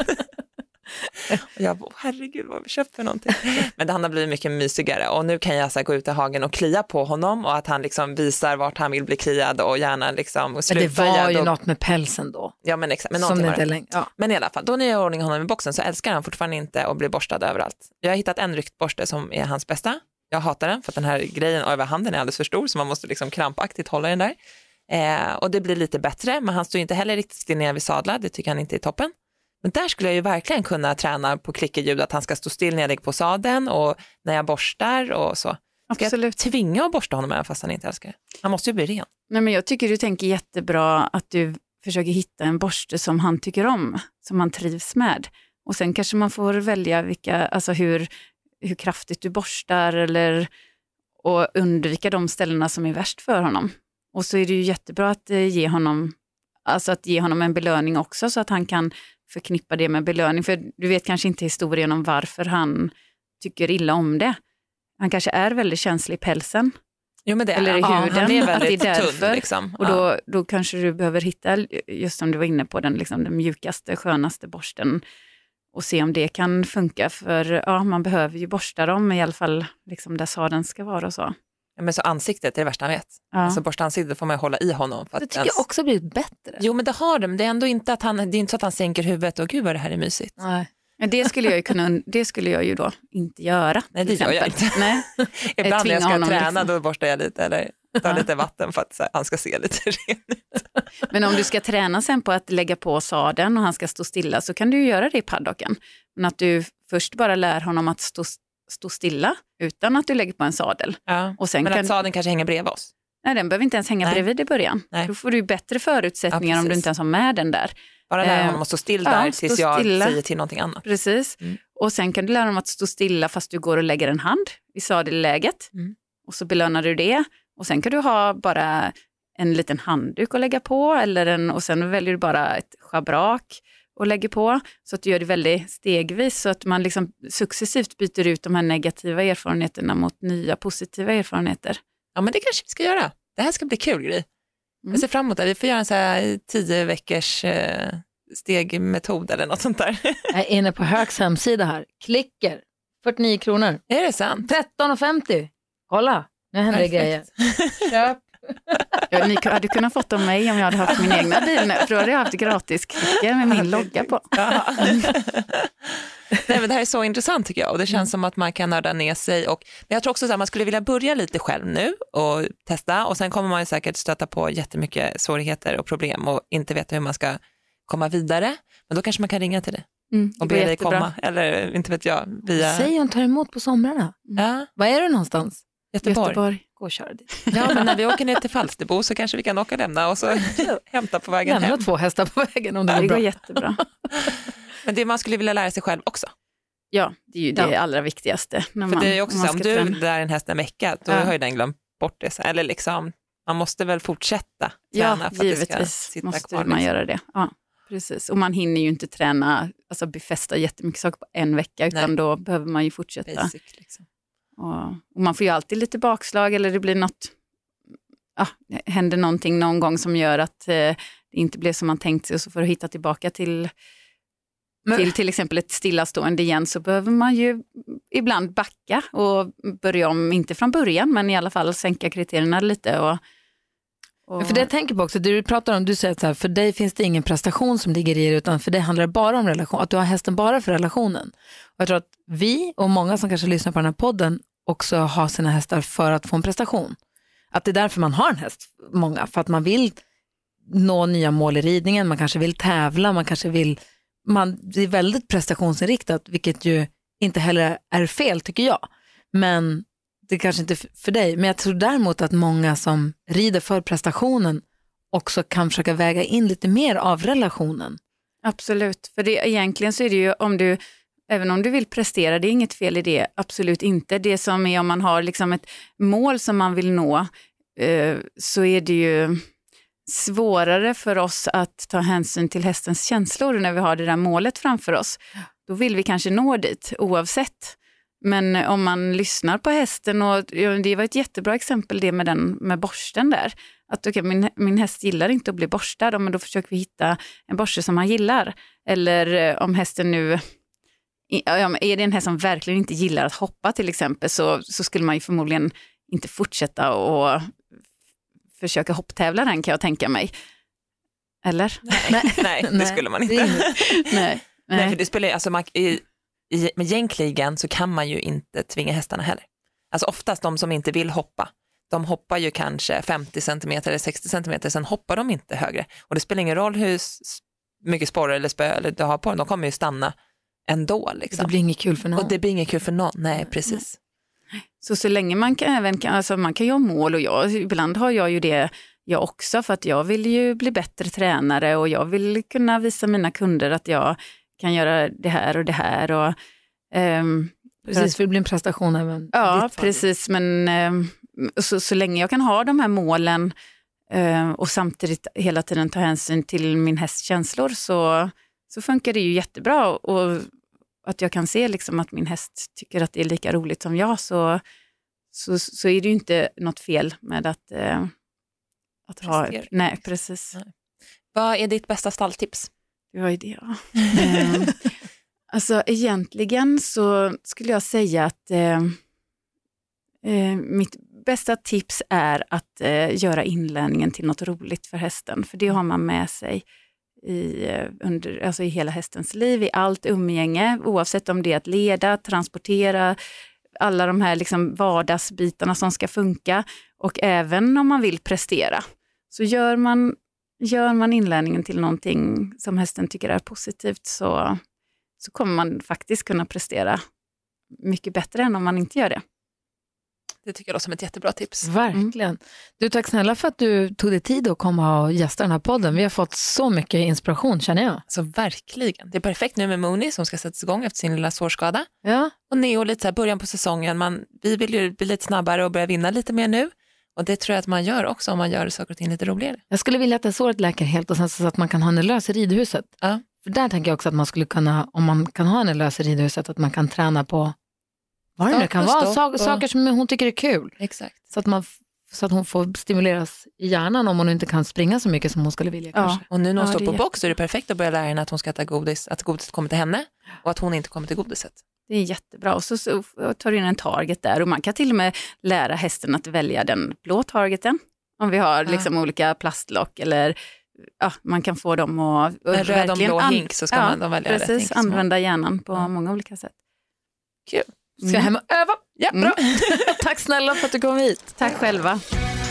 Speaker 3: Och jag bara, herregud vad har vi köpt för någonting? Men han har blivit mycket mysigare och nu kan jag så här, gå ut i hagen och klia på honom och att han liksom visar vart han vill bli kliad och gärna liksom och
Speaker 2: men det var ju
Speaker 3: och...
Speaker 2: något med pälsen då.
Speaker 3: Ja, men exakt. Men,
Speaker 2: som det
Speaker 3: var
Speaker 2: inte
Speaker 3: det.
Speaker 2: längre. Ja.
Speaker 3: Men i alla fall, då när jag gör ordning honom i boxen så älskar han fortfarande inte att bli borstad överallt. Jag har hittat en ryktborste som är hans bästa. Jag hatar den för att den här grejen över handen är alldeles för stor så man måste liksom krampaktigt hålla den där. Eh, och det blir lite bättre, men han står inte heller riktigt still ner vid sadlar, det tycker han inte är toppen. Men där skulle jag ju verkligen kunna träna på klickerljud, att han ska stå still när jag ligger på sadeln och när jag borstar och så. Ska
Speaker 1: Absolut.
Speaker 3: jag tvinga att borsta honom även fast han inte älskar det? Han måste ju bli ren.
Speaker 1: Nej, men jag tycker du tänker jättebra att du försöker hitta en borste som han tycker om, som han trivs med. Och sen kanske man får välja vilka, alltså hur, hur kraftigt du borstar eller, och undvika de ställena som är värst för honom. Och så är det ju jättebra att ge honom, alltså att ge honom en belöning också så att han kan förknippa det med belöning. För du vet kanske inte historien om varför han tycker illa om det. Han kanske är väldigt känslig i pälsen.
Speaker 3: Jo, men det är,
Speaker 1: eller i
Speaker 3: ja,
Speaker 1: huden.
Speaker 3: han är väldigt
Speaker 1: det är därför.
Speaker 3: tunn. Liksom.
Speaker 1: Och då,
Speaker 3: ja.
Speaker 1: då kanske du behöver hitta, just som du var inne på, den, liksom, den mjukaste, skönaste borsten. Och se om det kan funka. För ja, man behöver ju borsta dem i alla fall liksom, där sadeln ska vara och så.
Speaker 3: Ja, men så ansiktet är det värsta han vet.
Speaker 1: Ja.
Speaker 3: Alltså borsta ansiktet får man hålla i honom. För att
Speaker 2: Det tycker
Speaker 3: ens...
Speaker 2: jag också blivit bättre.
Speaker 3: Jo, men det har det. Men det är ändå inte att han, det är inte så att han sänker huvudet och gud vad det här är mysigt.
Speaker 2: Nej.
Speaker 1: Men det skulle jag ju kunna, det skulle jag ju då inte göra.
Speaker 3: Nej, det gör jag inte.
Speaker 1: Nej.
Speaker 3: Ibland när jag ska
Speaker 1: honom,
Speaker 3: träna
Speaker 1: liksom.
Speaker 3: då borstar jag lite eller tar lite vatten för att så här, han ska se lite ren ut.
Speaker 1: Men om du ska träna sen på att lägga på sadeln och han ska stå stilla så kan du ju göra det i paddocken. Men att du först bara lär honom att stå, stå stilla utan att du lägger på en sadel.
Speaker 3: Ja.
Speaker 1: Och sen
Speaker 3: Men
Speaker 1: kan...
Speaker 3: att sadeln kanske hänger bredvid oss.
Speaker 1: Nej, den behöver inte ens hänga
Speaker 3: Nej.
Speaker 1: bredvid i början.
Speaker 3: Nej.
Speaker 1: Då får du bättre förutsättningar
Speaker 3: Ja,
Speaker 1: om du
Speaker 3: precis.
Speaker 1: inte ens har med den där.
Speaker 3: Bara lära
Speaker 1: Eh,
Speaker 3: honom att stå still
Speaker 1: ja,
Speaker 3: där
Speaker 1: stå
Speaker 3: tills jag
Speaker 1: stilla.
Speaker 3: säger till någonting annat.
Speaker 1: Precis.
Speaker 3: Mm.
Speaker 1: Och sen kan du lära honom att stå stilla fast du går och lägger en hand i sadelläget.
Speaker 3: Mm.
Speaker 1: Och så belönar du det. Och sen kan du ha bara en liten handduk att lägga på. Eller en, och sen väljer du bara ett schabrak och lägger på. Så att du gör det väldigt stegvis. Så att man liksom successivt byter ut de här negativa erfarenheterna mot nya positiva erfarenheter.
Speaker 3: Ja, men det kanske vi ska göra. Det här ska bli kul grej.
Speaker 1: Mm.
Speaker 3: Jag ser fram emot det. Vi får göra en så här tio veckors eh, stegmetod eller något sånt där.
Speaker 2: Jag är inne på Högs hemsida här. Klicker. fyrtionio kronor.
Speaker 3: Är det sant?
Speaker 2: tretton femtio. Kolla, nu händer det grejer. Köp.
Speaker 1: Ja, ni hade kunnat fått av mig om jag hade haft min egna bil nu. För då hade jag haft gratis klicker med min logga på.
Speaker 3: Nej, men det här är så intressant tycker jag och det känns mm. som att man kan nörda ner sig och, men jag tror också att man skulle vilja börja lite själv nu och testa och sen kommer man ju säkert stöta på jättemycket svårigheter och problem och inte veta hur man ska komma vidare, men då kanske man kan ringa till dig
Speaker 1: Mm,
Speaker 3: och be dig komma eller inte vet jag via...
Speaker 2: Säg hon tar emot på somrarna.
Speaker 3: Ja.
Speaker 2: Var är du någonstans?
Speaker 3: Göteborg.
Speaker 1: Göteborg.
Speaker 2: Gå och köra dit.
Speaker 3: Ja, men när vi åker ner till Falsterbo så kanske vi kan åka och lämna och så hämta på vägen
Speaker 2: Lämna
Speaker 3: hem.
Speaker 2: två hästar på vägen om det
Speaker 1: Ja,
Speaker 2: går
Speaker 1: det
Speaker 2: bra.
Speaker 1: går jättebra.
Speaker 3: Men det man skulle vilja lära sig själv också.
Speaker 1: Ja, det är ju det
Speaker 2: Ja.
Speaker 1: allra viktigaste. När
Speaker 3: För
Speaker 1: man,
Speaker 3: det är ju också
Speaker 1: man
Speaker 3: så, om
Speaker 1: ska
Speaker 3: du
Speaker 1: träna.
Speaker 3: lär en häst en vecka, då
Speaker 1: Ja.
Speaker 3: har ju den glömt bort det. Eller liksom, man måste väl fortsätta träna
Speaker 1: Ja,
Speaker 3: för att det ska
Speaker 1: givetvis
Speaker 3: sitta
Speaker 1: måste
Speaker 3: kvar.
Speaker 1: man
Speaker 3: liksom.
Speaker 1: göra det. Ja, precis. Och man hinner ju inte träna, alltså befästa jättemycket saker på en vecka, utan
Speaker 3: Nej.
Speaker 1: då behöver man ju fortsätta.
Speaker 3: Basic, liksom.
Speaker 1: Och, och man får ju alltid lite bakslag, eller det blir något, ja, det händer någonting någon gång som gör att eh, det inte blev som man tänkt sig, och så för att hitta tillbaka till
Speaker 2: Men-
Speaker 1: till till exempel ett stillastående igen, så behöver man ju ibland backa och börja om, inte från början, men i alla fall sänka kriterierna lite. Och, och,
Speaker 2: Men för det jag tänker på också, det du pratar om, du säger att så här, för dig finns det ingen prestation som ligger i det, utan för dig handlar det bara om relation, att du har hästen bara för relationen. Och jag tror att vi och många som kanske lyssnar på den här podden också har sina hästar för att få en prestation. Att det är därför man har en häst, många, för att man vill nå nya mål i ridningen, man kanske vill tävla, man kanske vill, man, det är väldigt prestationsinriktat, vilket ju inte heller är fel tycker jag. Men det kanske inte är för dig, men jag tror däremot att många som rider för prestationen också kan försöka väga in lite mer av relationen.
Speaker 1: Absolut, för det, egentligen så är det ju, om du, även om du vill prestera, det är inget fel i det, absolut inte. Det som är om man har liksom ett mål som man vill nå, eh, så är det ju svårare för oss att ta hänsyn till hästens känslor när vi har det där målet framför oss. Då vill vi kanske nå dit oavsett. Men om man lyssnar på hästen, och det var ett jättebra exempel det med den med borsten där. Att okay, min, min häst gillar inte att bli borstad, men då försöker vi hitta en borste som han gillar. Eller om hästen nu, ja, är det en häst som verkligen inte gillar att hoppa till exempel, så, så skulle man ju förmodligen inte fortsätta och försöka hopptävla den, kan jag tänka mig. Eller?
Speaker 3: Nej, nej, det skulle man inte.
Speaker 1: Nej.
Speaker 3: Nej,
Speaker 1: Nej.
Speaker 3: för det spelar alltså man, i, i, med gängkligan så kan man ju inte tvinga hästarna heller. Alltså oftast de som inte vill hoppa, de hoppar ju kanske femtio centimeter eller sextio centimeter, sen hoppar de inte högre. Och det spelar ingen roll hur mycket sporre eller spö eller du har på dem, de kommer ju stanna ändå. Liksom.
Speaker 2: Det blir inget kul för någon.
Speaker 3: Och det blir inget kul för någon, nej precis.
Speaker 1: Så så länge man kan även, alltså man kan ju ha mål, och jag, ibland har jag ju det jag också, för att jag vill ju bli bättre tränare och jag vill kunna visa mina kunder att jag kan göra det här och det här. Och, ehm,
Speaker 2: Precis, för det blir en prestation även.
Speaker 1: ja, precis, men ehm, så, så länge jag kan ha de här målen ehm, och samtidigt hela tiden ta hänsyn till min hästs känslor, så, så funkar det ju jättebra. Och att jag kan se liksom att min häst tycker att det är lika roligt som jag, så, så, så är det ju inte något fel med att, eh, att ha...
Speaker 3: Prestera.
Speaker 1: Nej, precis.
Speaker 3: Nej. Vad är ditt bästa stalltips?
Speaker 1: Det var ju det, ja. eh, alltså egentligen så skulle jag säga att eh, eh, mitt bästa tips är att eh, göra inlärningen till något roligt för hästen. För det har man med sig i, under, alltså i hela hästens liv, i allt umgänge, oavsett om det är att leda, transportera, alla de här liksom vardagsbitarna som ska funka, och även om man vill prestera. Så gör man, gör man inlärningen till någonting som hästen tycker är positivt, så, så kommer man faktiskt kunna prestera mycket bättre än om man inte gör det.
Speaker 3: Det tycker jag låter som ett jättebra tips.
Speaker 2: Verkligen.
Speaker 1: Mm.
Speaker 2: Du, tack snälla för att du tog dig tid att komma och gästa den här podden. Vi har fått så mycket inspiration, känner jag.
Speaker 3: Så verkligen. Det är perfekt nu med Mooney som ska sättas igång efter sin lilla sårskada.
Speaker 2: Ja.
Speaker 3: Och Neo lite så här början på säsongen. Man, vi vill ju bli lite snabbare och börja vinna lite mer nu. Och det tror jag att man gör också om man gör saker och ting lite roligare.
Speaker 2: Jag skulle vilja att det såret läker helt och sen så att man kan ha en lös i ridhuset.
Speaker 3: Ja.
Speaker 2: För där tänker jag också att man skulle kunna, om man kan ha en lös i ridhuset, att man kan träna på vad det nu kan
Speaker 3: Start och
Speaker 2: vara,
Speaker 3: stopp
Speaker 2: sak,
Speaker 3: och-
Speaker 2: saker som hon tycker är kul.
Speaker 3: Exakt.
Speaker 2: Så att, man, så att hon får stimuleras i hjärnan om hon inte kan springa så mycket som hon skulle vilja
Speaker 1: Ja.
Speaker 2: kanske.
Speaker 3: Och nu när hon
Speaker 1: Ja,
Speaker 3: står
Speaker 1: det
Speaker 3: på
Speaker 1: är
Speaker 3: box så är det perfekt att börja lära henne att hon ska äta godis, att godiset kommer till henne och att hon inte kommer till godiset.
Speaker 1: Det är jättebra. Och så, så tar du in en target där, och man kan till och med lära hästen att välja den blå targeten. Om vi har
Speaker 3: Ja.
Speaker 1: liksom olika plastlock, eller ja, man kan få dem att... och
Speaker 3: En röd och
Speaker 1: verkligen
Speaker 3: blå
Speaker 1: an-
Speaker 3: hink så ska
Speaker 1: ja,
Speaker 3: man de välja rätt
Speaker 1: precis,
Speaker 3: hink.
Speaker 1: använda hjärnan på
Speaker 3: Ja.
Speaker 1: många olika sätt.
Speaker 3: Kul.
Speaker 2: Ska jag hem och öva?
Speaker 3: Ja, bra.
Speaker 2: Tack snälla för att du kom hit.
Speaker 1: Tack själva.